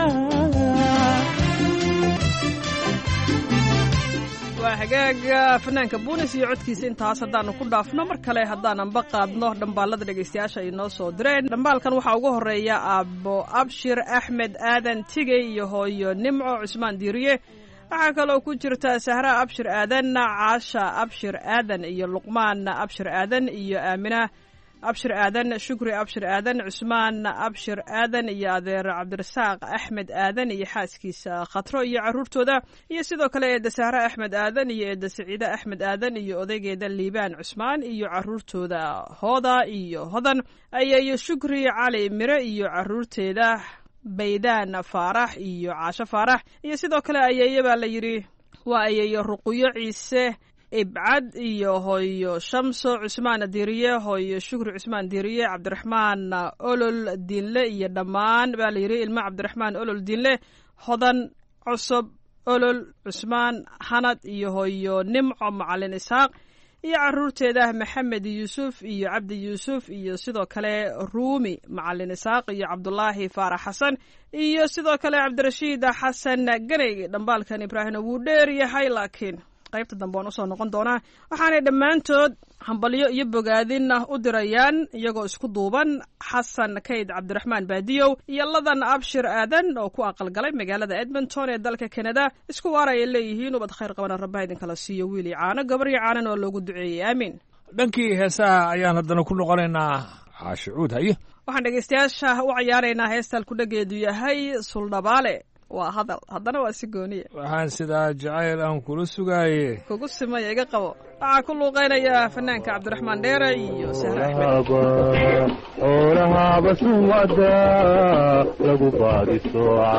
waa hagaaga fanaanka buunis iyo codkiisa intaas haddaanu ku dhaafno mar kale haddaananba qaadno dhambaalada dhegaystayaasha ay noo soo direen dhambaalkan waxaa ugu horeeya aabbo abshir axmed aadan tigey iyo hooyo nimco cusmaan diiriye waxaa kaloo ku jirta sahra abshir aadan caasha abshir aadan iyo luqmaan abshir aadan iyo aamina abshir aadan shukri abshir aadan cusmaan abshir aadan iyo adeer cabdirasaaq axmed aadan iyo xaaskiisa khatro iyo caruurtooda iyo sidoo kale eedda sahre axmed aadan iyo eedda saciide axmed aadan iyo odaygeeda liibaan cusmaan iyo caruurtooda hooda iyo hodan ayayo shukri cali mire iyo caruurteeda baydaan faarax iyo caasho faarax iyo sidoo kale ayaye baa la yidhi waa ayayo ruqyo ciise ibcad iyo hooyo shamso cusmaan diiriye hooyo shukri cusmaan diiriye cabdiraxmaan olol diinle iyo dhammaan baa la yidhi ilmo cabdiraxmaan olol diinle hodan cusub olol cusmaan hanad iyo hooyo nimco macalin isxaaq iyo caruurteeda maxamed yuusuf iyo cabdi yuusuf iyo sidoo kale ruumi macalin isxaaq iyo cabdulaahi faarax xasan iyo sidoo kale cabdirashiid xasan ganey dhambaalkan ibraahimna wuu dheer yahay laakiin qaybta dambe waan usoo noqon doonaa waxaanay dhammaantood hambalyo iyo bogaadin u dirayaan iyagoo isku duuban xasan kayd cabdiraxmaan baadiyow iyo ladan abshir aadan oo ku aqalgalay magaalada edmonton ee dalka kanada isku waar ayay leeyihiin ubad khayr qabana rabbaha idinkala siiyo wiil iyo caano gabar iyo caanan oo loogu duceeyey aamiin dhankii heesaha ayaan haddana ku noqonaynaa caashicuud haye waxaan dhegaystayaasha u cayaaraynaa heestal ku dhageedu yahay suldhabaale waa hadal haddana waa si gooniya waxaan sidaa jacayl aan kula sugaaye kugu simaya iga qabo waxaa ku luuqaynaya fanaanka cabdiraxmaan dheere iyo sahre axmed xoolahaaba sumada lagu baadi sooca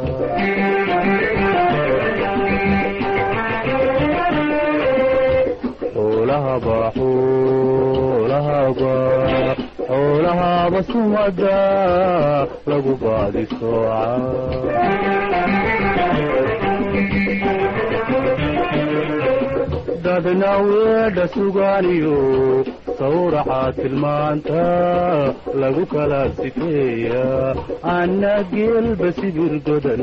xoolahaaba sumada lagu baadi sooca dadna weedha sugaaniyo sawraxa tilmaanta lagu kala sifeeya anna geelba sibir godan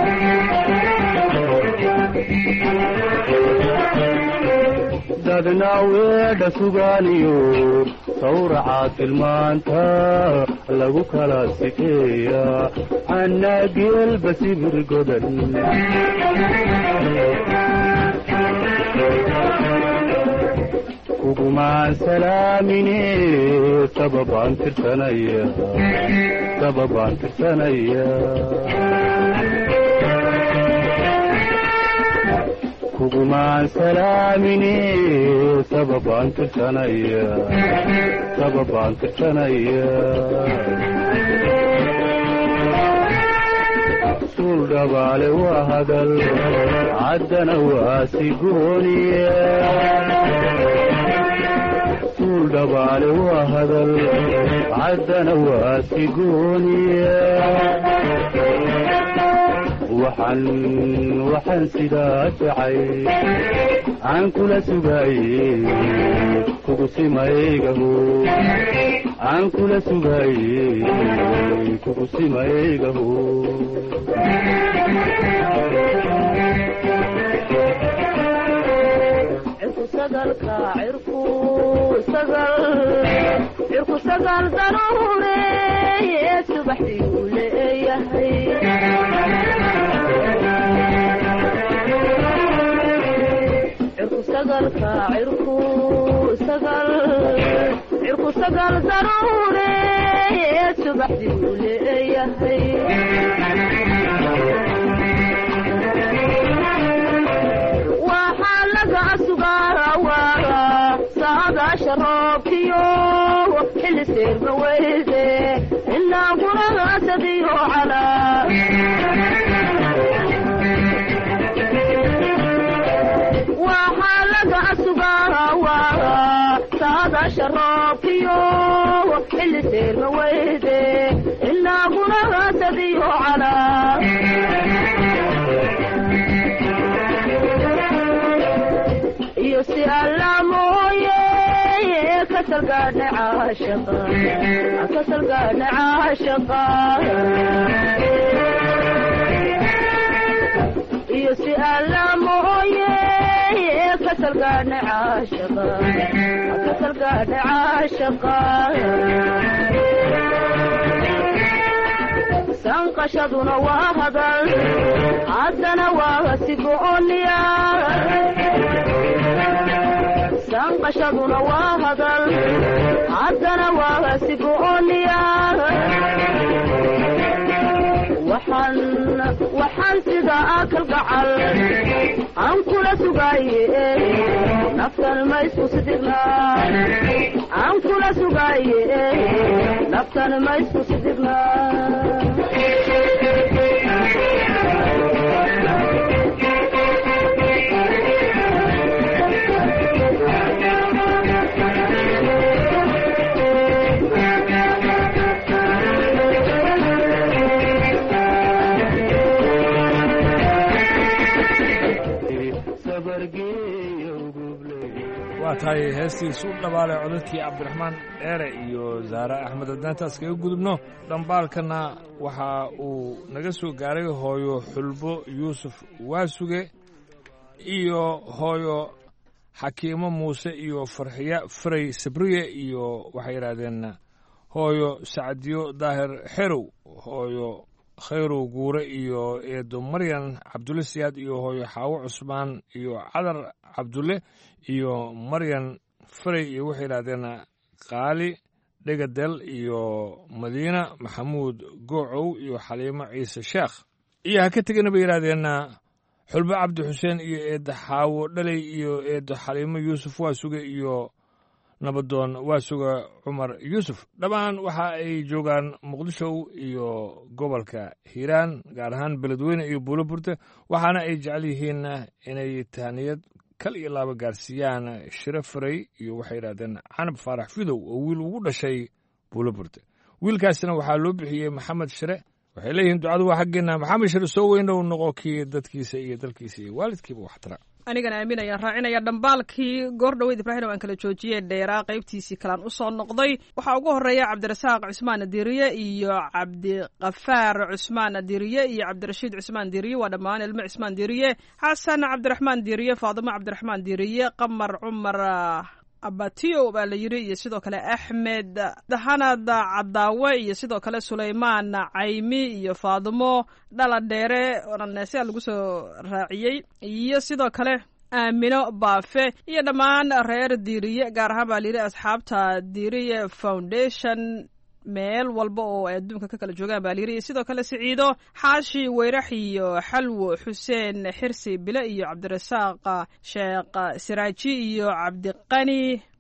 dadna weedha sugaaniyo sawraxa tilmaanta lagu kala sifeeya anna geelba sibir godan kugumaan salaamine sababaan tirsanaya kugumaan salaamine sababaan tirsanaya suldhabaale waa hadal caddana waa sigooniye suldhabaale waa hadal caddana waa sigooniye waxaan sidaa jacay aan kula sugaaye kugu simaygaho aan kula sugaaye kugu simaygaho cirku sagal daruureeye subaxdii uu leeyahay cirku sagal daruureeye subaxdii uu leeyahay waxaa laga sugaarawaara saadaasha roobkiyo xilli seerma weyde in inaguna asadiyo calaa waxaa laga sugaa saadaasha roobkiyo xilli seerma weyde inaguna asadiyo calaa iyo si alla mooye kasalgaadha caashaqa iyo si alla mooye kasalgaadha caashaqa sanqashaduna waa hadal haddana waa sigooniya sanqashaduna waa hadal haddana waa sigooniya waxaan sida akal gacal aan kula sugaaye naftan ma isku sidigna aan kula sugaaye naftan ma isku sidigna waa tahay heestiisu u dhabaalay codadkii cabdiraxmaan dheere iyo zaare axmed haddaantaas kaga gudubno dhambaalkana waxa uu naga soo gaaray hooyo xulbo yuusuf waasuge iyo hooyo xakiimo muuse iyo farxiya faray sabriye iyo waxay yidhaahdeen hooyo sacdiyo daahir xerow hooyo khayrow guure iyo eedo maryan cabdulle siyaad iyo hooyo xaawo cusmaan iyo cadar cabdulle iyo maryan faray iyo waxay yidhahdeen qaali dhegadel iyo madiina maxamuud goocow iyo xaliimo ciise sheekh iyo ha ka tegana bay yidhaahdeen xulbo cabdi xuseen iyo eedda xaawo dhaley iyo eeddo xaliimo yuusuf waasuge iyo nabadoon waasuga cumar yuusuf dhammaan waxa ay joogaan muqdisho iyo gobolka hiiraan gaar ahaan beledweyne iyo buulo burte waxaana ay jecel yihiin inay tahniyad kal iyo laaba gaarsiiyaan shire faray iyo waxay yidhahdeen canab faarax fidow oo wiil ugu dhashay buulo burte wiilkaasina waxaa loo bixiyey maxamed shire waxay leeyihiin ducadu waa xaggeenna maxamed shire soo weynow noqo kii dadkiisa iyo dalkiisa iyo waalidkiiba waxtara anigana aaminayaan raacinaya dhambaalkii goor dhoweyd ibraahim aan kala joojiyey dheeraa qaybtiisii kalaan u soo noqday waxaa ugu horreeya cabdirasaaq cusmaan diriye iyo cabdiqafaar cusmaan diriye iyo cabdirashiid cusmaan diriye waa dhammaan ilmo cusmaan diriye xasan cabdiraxmaan diriye faadimo cabdiraxmaan diriye qamar cumar abatiyo baa la yidhi iyo sidoo kale axmed dahanad cadaawe iyo sidoo kale sulaymaan caymi iyo faadimo dhala dheere onaneesyaa lagu soo raaciyey iyo sidoo kale aamino baafe iyo dhammaan reer diiriye gaar ahaan baa la yidhi asxaabta diiriye foundation meel walba oo ay adduunka ka kala joogaan baa layidhi iyo sidoo kale siciido xaashi weyrax iyo xalwo xuseen xirsi bile iyo cabdirasaaq sheekh siraaji iyo cabdiqani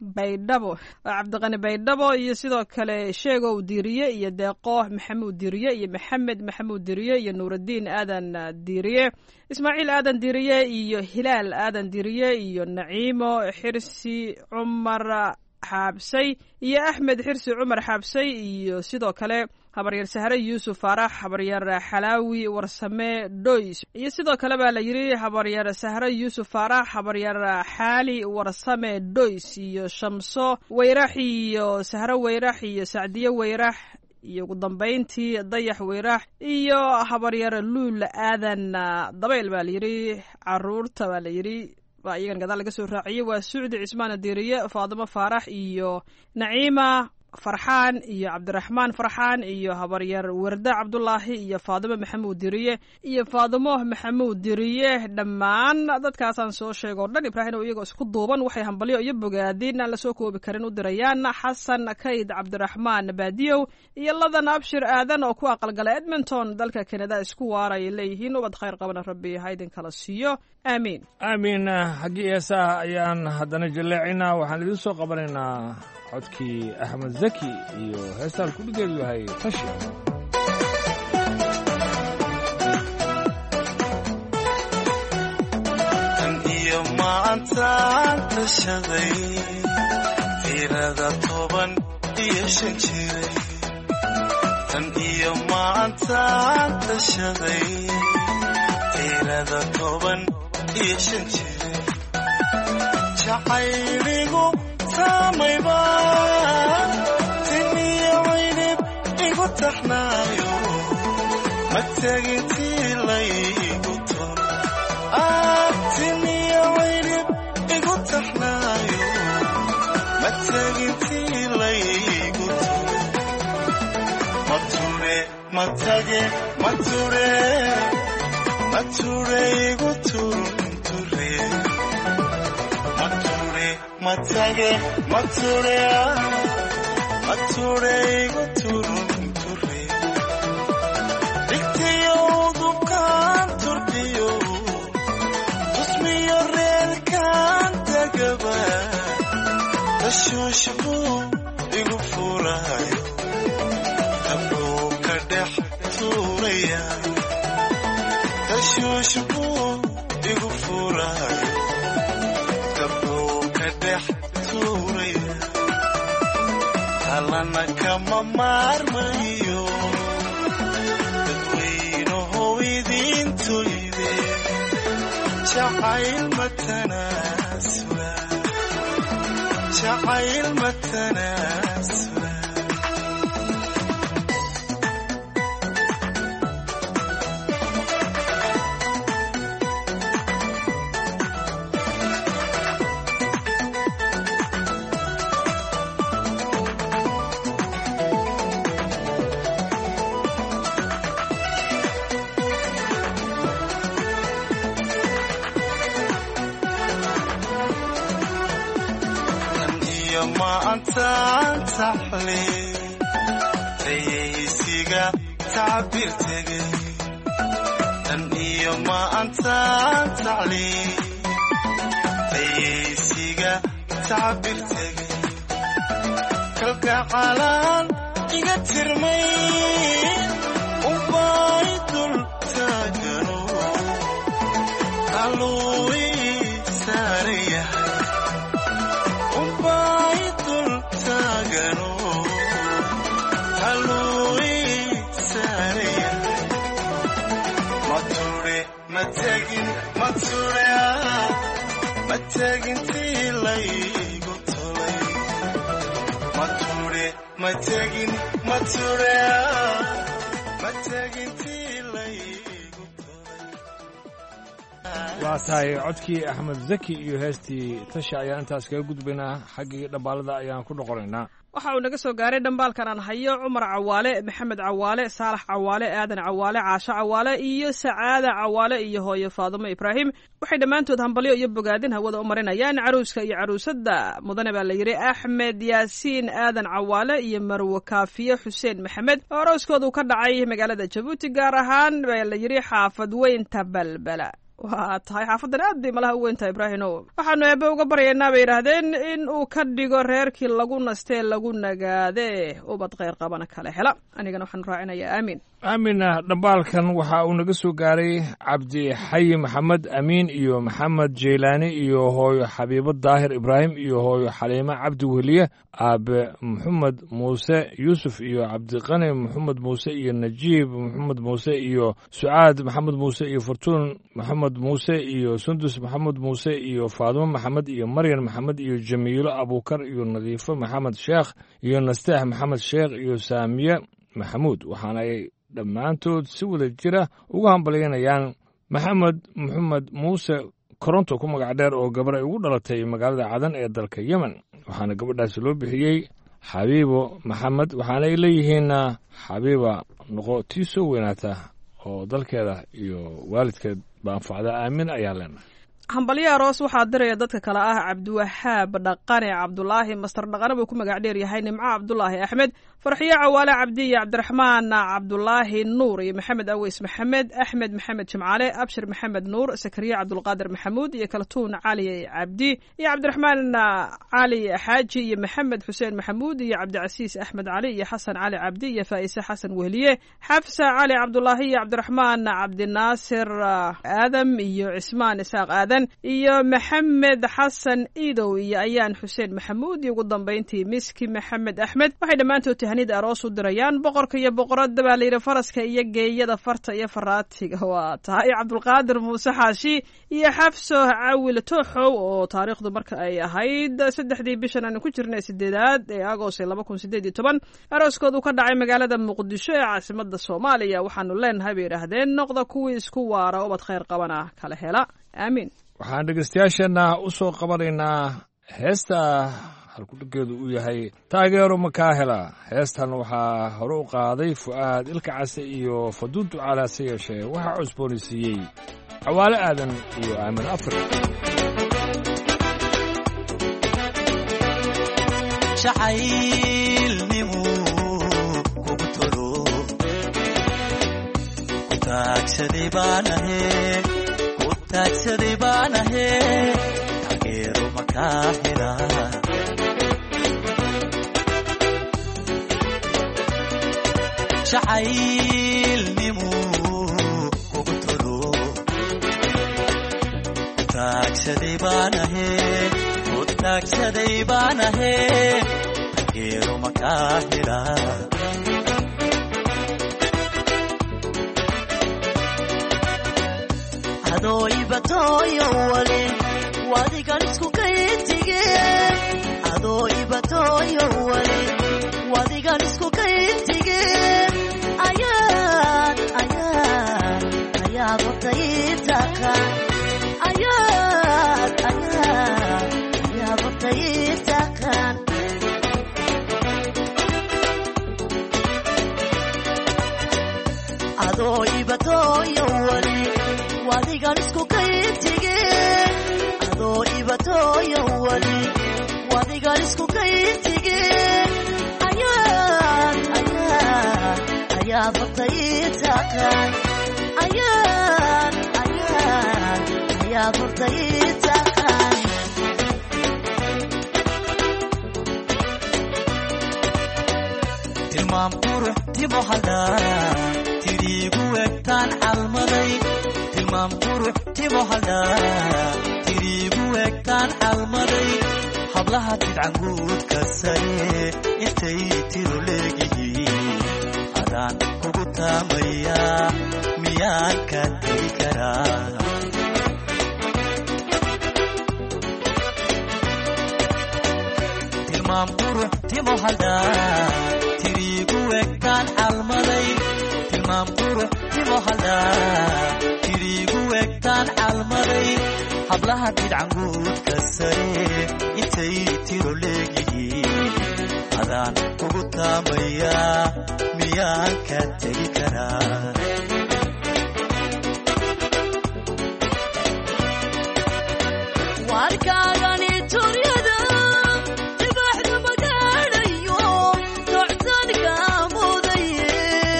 baydhabo iyo sidoo kale sheegow diiriye iyo deeqo maxamuud diiriye iyo maxamed maxamuud diiriye iyo nuuraddiin aadan diiriye ismaaciil aadan diiriye iyo hilaal aadan diiriye iyo naciimo xirsi cumar xaabsay iyo axmed xirsi cumar xaabsay iyo sidoo kale habaryar sahre yuusuf faarax habaryar xalaawi warsame dhoys iyo sidoo kale baa la yidhi habaryar sahre yuusuf faarax habaryar xaali warsame dhoys iyo shamso weyrax iyo sahre weyrax iyo sacdiye weyrax iyo ugu dambayntii dayax weyrax iyo habaryar luul aadan dabayl baa la yidhi caruurta baa la yidhi baa iyagan gadaal laga soo raaciyey waa sucdi cismaan diiriye faadimo faarax iyo naciima farxaan iyo cabdiraxmaan farxaan iyo habaryar warda cabdulaahi iyo faadimo maxamuud diriye iyo faadimo maxamuud diriye dhammaan dadkaasaan soo sheego o dhan ibraahim oo iyagoo isku duuban waxay hambalyo iyo bogaadin aan lasoo koobi karin u dirayaan xasan kayd cabdiraxmaan baadiyow iyo ladan abshir aadan oo ku aqalgala edmonton dalka kanada isku waaraya leeyihiin ubad khayr qabana rabbi ha idin kala siiyo aamiin aamiin haggii heesaha ayaan haddana jaleecinaa waxaan idiin soo qabanaynaa codkii axmed zaki iyo heestaan kudhigeedu yahay tashi. tan iyo maantaan tashaday tirada 15 jiray tan iyo maantaan tashaday tirada 15 jiray jacayligu saamayba tiniyo caynib igu taxnaayo ma tegintii laygu tolo tiniyo caynib igu taxnaayo ma tegintii laygu tolo mature matage mature mature igu turunture matage mature mature igu turunture dhigtiyo dubkaan turkiyo tusmiyo reerkaan tagaba tashuushbu igu furayo abuu ka dhex tuuraya tashuushbu igu furayo halana kama maarmayo dadweynahow idintoyde jacayl matanaasula jacayl matanaasula maantaan taxle tayaysiga tacbir tegay tan iyo maantaan taxle tayaysiga tacbir tegay kalgacalaan iga tirmay ubay dul taagano aluu saarayahay matagin laygu tolay mature matagin mature matagintii laygu waa tahay codkii axmed zaki iyo heestii tashi ayaan intaas kaga gudbaynaa xaggii dhambaalada ayaan ku noqonaynaa. waxa uu naga soo gaaray dhambaalkan aan hayo cumar cawaale, maxamed cawaale, saalax cawaale, aadan cawaale, caasho cawaale iyo sacaada cawaale iyo hooyo faadumo ibraahim. waxay dhammaantood hambalyo iyo bogaadin hawada u marinayaan caruuska iyo caruusadda mudane baa la yidhi axmed yaasiin aadan cawaale iyo marwe kaafiye xuseen maxamed oo arooskoodu ka dhacay magaalada jabuuti gaar ahaan baa la yidhi xaafad weynta balbala. waa tahay xaafadan aad bay malaha u weyntahay ibraahimow waxaanu eebbe uga baryaynaa bay yidhaahdeen in uu ka dhigo reerkii lagu nastee lagu nagaade ubad kheyr qabana kale hela. anigana waxaanu raacinayaa aamiin. aamina dhambaalkan waxa uu naga soo gaaray cabdi xayi maxamed amiin iyo maxamed jeylaani iyo hooyo xabiibo daahir ibraahim iyo hooyo xaliimo cabdi weliye aabe maxamed muuse yuusuf iyo cabdiqani maxamed muuse iyo najiib maxamed muuse iyo sucaad maxamed muuse iyo fortuun maxamed muuse iyo sundus maxamed muuse iyo faadumo maxamed iyo maryan maxamed iyo jamiilo abuukar iyo nadiifo maxamed sheekh iyo nasteex maxamed sheekh iyo saamiye maxamuud. waxaana ay dhammaantood si wada jira uga hambalyaynayaan maxamed maxamed muuse koronto ku magac dheer oo gabar ay ugu dhalatay magaalada cadan ee dalka yemen. waxaana gabadhaasi loo bixiyey xabiibo maxamed. waxaana ay leeyihiin xabiiba noqo tii soo weynaata oo dalkeeda iyo waalidkeed ba anfacda aamin ayaa leenahay. hambalyo aroos waxaa diraya dadka kale ah cabdiwahaab dhaqane cabdulaahi master dhaqane buu ku magac dheer yahay nimco cabdulaahi axmed farxiyo cawaale cabdi iyo cabdiraxmaan cabdulaahi nuur iyo maxamed aweys maxamed axmed maxamed jimcaale abshir maxamed nuur sakariye cabdulqaadir maxamuud iyo kaltuun cali cabdi iyo cabdiraxmaan cali xaaji iyo maxamed xuseen maxamuud iyo cabdicasiis axmed cali iyo xasan cali cabdi iyo faa'ise xasan wehliye xafsa cali cabdulaahi iyo cabdiraxmaan cabdinaasir aadam iyo cismaan isaaq aadan iyo maxamed xasan iidow iyo ayaan xuseen maxamuud iyo ugu dambayntii miski maxamed axmed waxay dhammaantood tahanid aroos u dirayaan boqorka iyo boqoradda baa layidhi faraska iyo geeyada farta iyo faraatiga waa tahay cabdulqaadir muuse xaashi iyo xafso cawil tooxow oo taariikhdu marka ay ahayd 3 bishan aanu ku jirnay 8 ee agost 2018 arooskoodu ka dhacay magaalada muqdisho ee caasimada Soomaaliya waxaanu leenahay bay yiraahdeen noqda kuwii isku waara oo bad khayr qabana kala hela aamin waxaan dhegeystayaasheenna u soo qabanaynaa heesta halkudhiggeedu uu yahay taageero makaa hela heestan waxaa hore u qaaday fu'aad ilka case iyo faduuntu calaase yeeshee waxaa cusboonaysiiyey cawaale aadan iyo aamin afri jacaylnimu kugu tolo ku taagsaday baanahe taageero makaa hela jacaylnimu kugu tolo ku taagsaday baanahe taageero makaa hela adoo ibatooyo wali wadigan isku kayntige adoo ibatooyo wali wadigan isku kayntige ayaad hortaytaka ayaad hortaytakan adoo ibatooyo wali wadigan isku kayntige adoo ibatooyo wali wadigan isku kayntige ayaad hortaytakan ayaad hortaytakan tilmaam qurux timo haldhaa tiriigu egtaan calmaday tilmaam qurux timo haldhaa tiriigu egtaan calmaday hablaha tidcanguudka sare intay tiro leegihiin adaan kugu taamayaa miyaan ka tegi karaa tilmaam qurux timo haldhaa tiriigu egtaan calmaday tilmaam qurux timo haldhaa tiriigu egtaan calmaday hablaha tidcanguudka sare intay tiro leegihiin adaan kugu taamayaa miyaan ka tegi karaa warkaagani turyada dibaxda magaadhayo socdaalka mudaye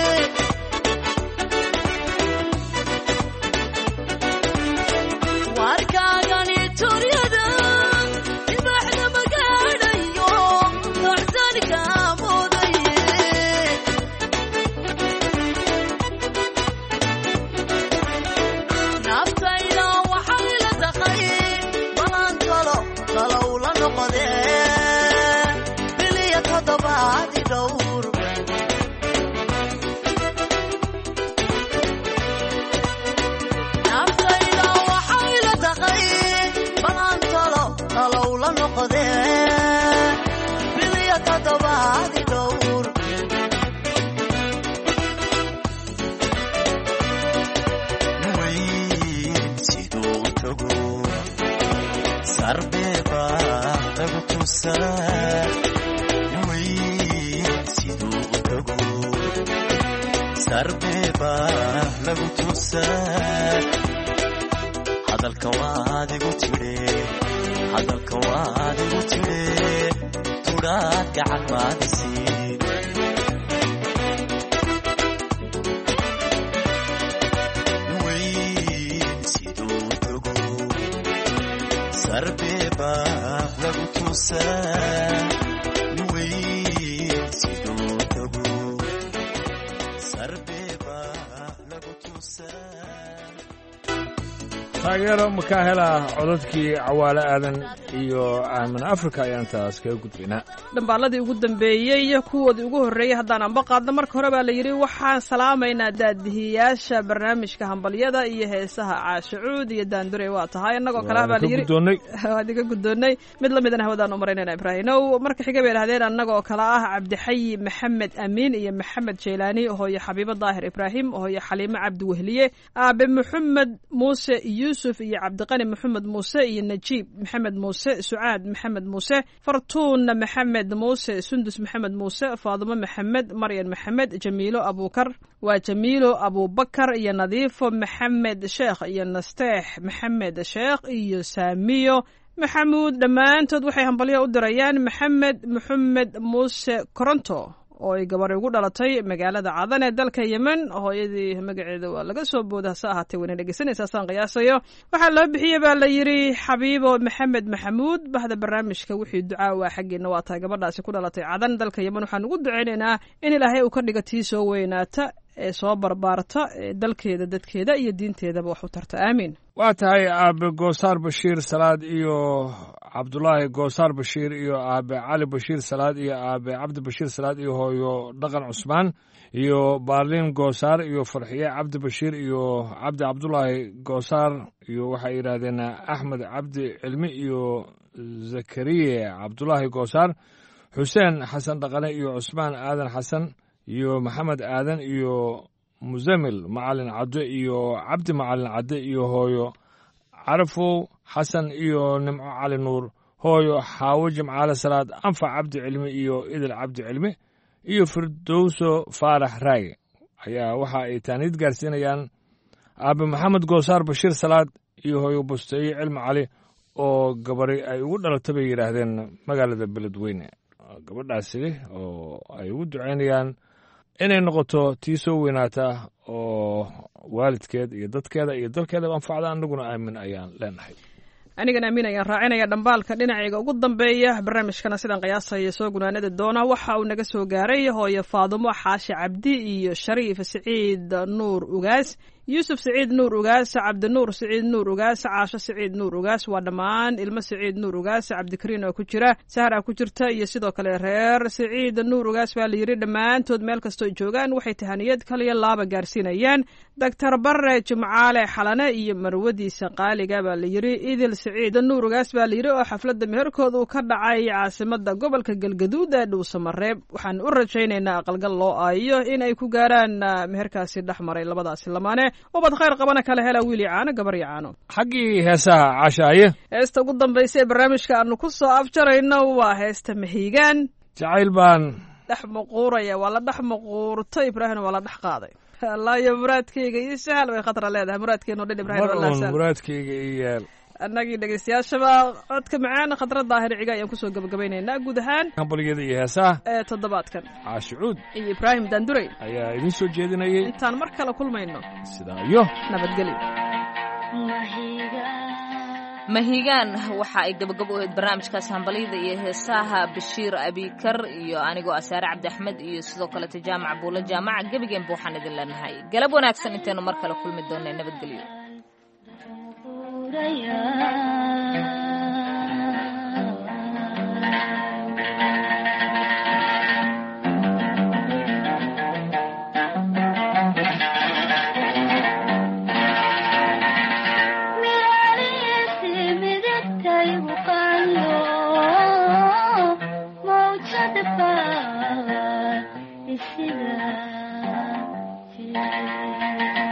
warkaagani turyada dibaxda magaadhayo socdaalka mudaye naftayda waxay la taqay balan talow la noqodee biliya toddobaad i dhowr naftayda waxay la taqay balan talow la noqodee biliya toddobaad i dhowr nuwayn siduu u tago sarbeeba lagu tusaa nuwayn siduu u tago sarbeeba lagu tusaa hadalka waad igu tidhi hadalka waad igu tidhi tudhaad gacan maadisiin weyn siduu tago sarbeeba lagu tusaa weyn siduu tago sarbeeba lagu tusaa taageero makaa hela codadkii cawaale aadan iyo aamin africa ayaan taas kaga gudbaynaa dhambaaladii ugu dambeeyey kuwoodii ugu horreeyey haddaan anba qaadno marka hore baa la yidhi waxaan salaamaynaa daadihiyaasha barnaamijka hambalyada iyo heesaha caashicuud iyo daandure waa tahay innagoo kale baa la yidhi waad iga guddoonnay mid la midana hawadaan u maraynayna ibraahinow marka xiga bay idhahdeen annagoo kale ah cabdixayi maxamed amiin iyo maxamed jeylaani hooyo xabiibo daahir ibraahim hooyo xaliimo cabdi wehliye aabe maxamed muuse yuusuf iyo cabdiqani maxamed muuse iyo najiib maxamed muuse sucaad maxamed muuse fartuun maxamed muuse sundus maxamed muuse faadimo maxamed maryan maxamed jamiilo abuukar waa jamiilo abubakar iyo nadiifo maxamed sheekh iyo nasteex maxamed sheekh iyo saamiyo maxamuud dhammaantood waxay hambalyo u dirayaan maxamed muuse koronto oo ay gabar ugu dhalatay magaalada cadan ee dalka yemen hooyadii magaceeda waa laga soo booda hase ahaatee wayna dhegeysanaysaasaan qiyaasayo waxaa loo bixiyey baa la yidhi xabiibo maxamed maxamuud bahda barnaamijka wixii ducaa waa xaggeena waa tahay gabadhaasi ku dhalatay cadan dalka yemen waxaan ugu ducaynaynaa in ilaahay uu ka dhiga tii soo weynaata ee soo barbaarta ee dalkeeda dadkeeda iyo diinteedaba wax u tarta aamiin waa tahay aabe goosaar bashiir salaad iyo cabdulaahi goosaar bashiir iyo aabe cali bashiir salaad iyo aabe cabdi bashiir salaad iyo hooyo dhaqan cusmaan iyo baarliin goosaar iyo farxiye cabdi bashiir iyo cabdi cabdulaahi goosaar iyo waxay yidhaahdeen axmed cabdi cilmi iyo zakariye cabdulaahi goosaar xuseen xasan dhaqane iyo cusmaan aadan xasan iyo maxamed aadan iyo musamil macalin cadde iyo cabdi macalin cadde iyo hooyo carafow xasan iyo nimco cali nuur hooyo xaawo jimcaale salaad anfac cabdi cilmi iyo idil cabdi cilmi iyo firdowso faarax raage ayaa waxa ay taaniid gaarsiinayaan aabe maxamed goosaar bashiir salaad iyo hooyo busteeye cilmi cali oo gabari ay ugu dhalata bay yidhaahdeen magaalada beledweyne gabadhaasi oo ay ugu ducaynayaan inay noqoto tii soo weynaata oo waalidkeed iyo dadkeeda iyo dalkeedaba anfacda annaguna aamin ayaan leenahay anigana amiin ayaan raacinaya dhambaalka dhinacayga ugu dambeeya barnaamijkana sidaan qiyaasaya soo gunaanada doona waxa uu naga soo gaaray hooyo faadumo xaashi cabdi iyo shariif siciid nuur ugaas yuusuf siciid nuur ugaas cabdinuur siciid nuur ugaas caasho siciid nuur ugaas waa dhammaan ilmo siciid nuur ugaas cabdikariin oo ku jira sahra ku jirta iyo sidoo kale reer siciid nuur ugaas baa la yidhi dhammaantood meel kastoo joogaan waxay tahaniyad kaliya laaba gaarsiinayaan doctor bare jimcaale xalane iyo marwadiisa qaaliga baa la yidhi idil siciid nuur ugaas baa la yidhi oo xafladda meherkooda uu ka dhacay caasimada gobolka galgaduud ee dhuusamareeb waxaan u rajaynaynaa aqalgal loo aayo in ay ku gaaraan meherkaasi dhex maray labadaasi lamaane ubad khayr qabana kala hela wiili caano gabar iyo caano xaggii heesaha caashaaye heesta ugu dambaysa ee barnaamijka aanu ku soo afjarayno waa heesta mahiigaan jacayl baan dhex muquuraya waa la dhex muquurtay ibraahimna waa la dhex qaaday allaayo muraadkayga iyo sahal bay khatra leedahay muraadkeenu dhan ibrahim mar muraadkayga iyo yeel annagii dhegeystayaashaba codka macaan khadra daahir ciga ayaan kusoo gabagabaynaynaa guud ahaan hambalyada iyo heesaha ee toddobaadkan caashicuud iyo ibraahim daandurey ayaa idiin soo jeedinayay intaan mar kale kulmayno sidaa iyo nabadgelyo mahigaan waxa ay gabagab u ahayd barnaamijkaas hambalyada iyo heesaha bashiir abikar iyo anigoo asaare cabdi axmed iyo sidoo kaleta jaamac buulo jaamaca gebigeenba waxaan idin leenahay galab wanaagsan intaynu mar kale kulmi doonay nabadgelyo Is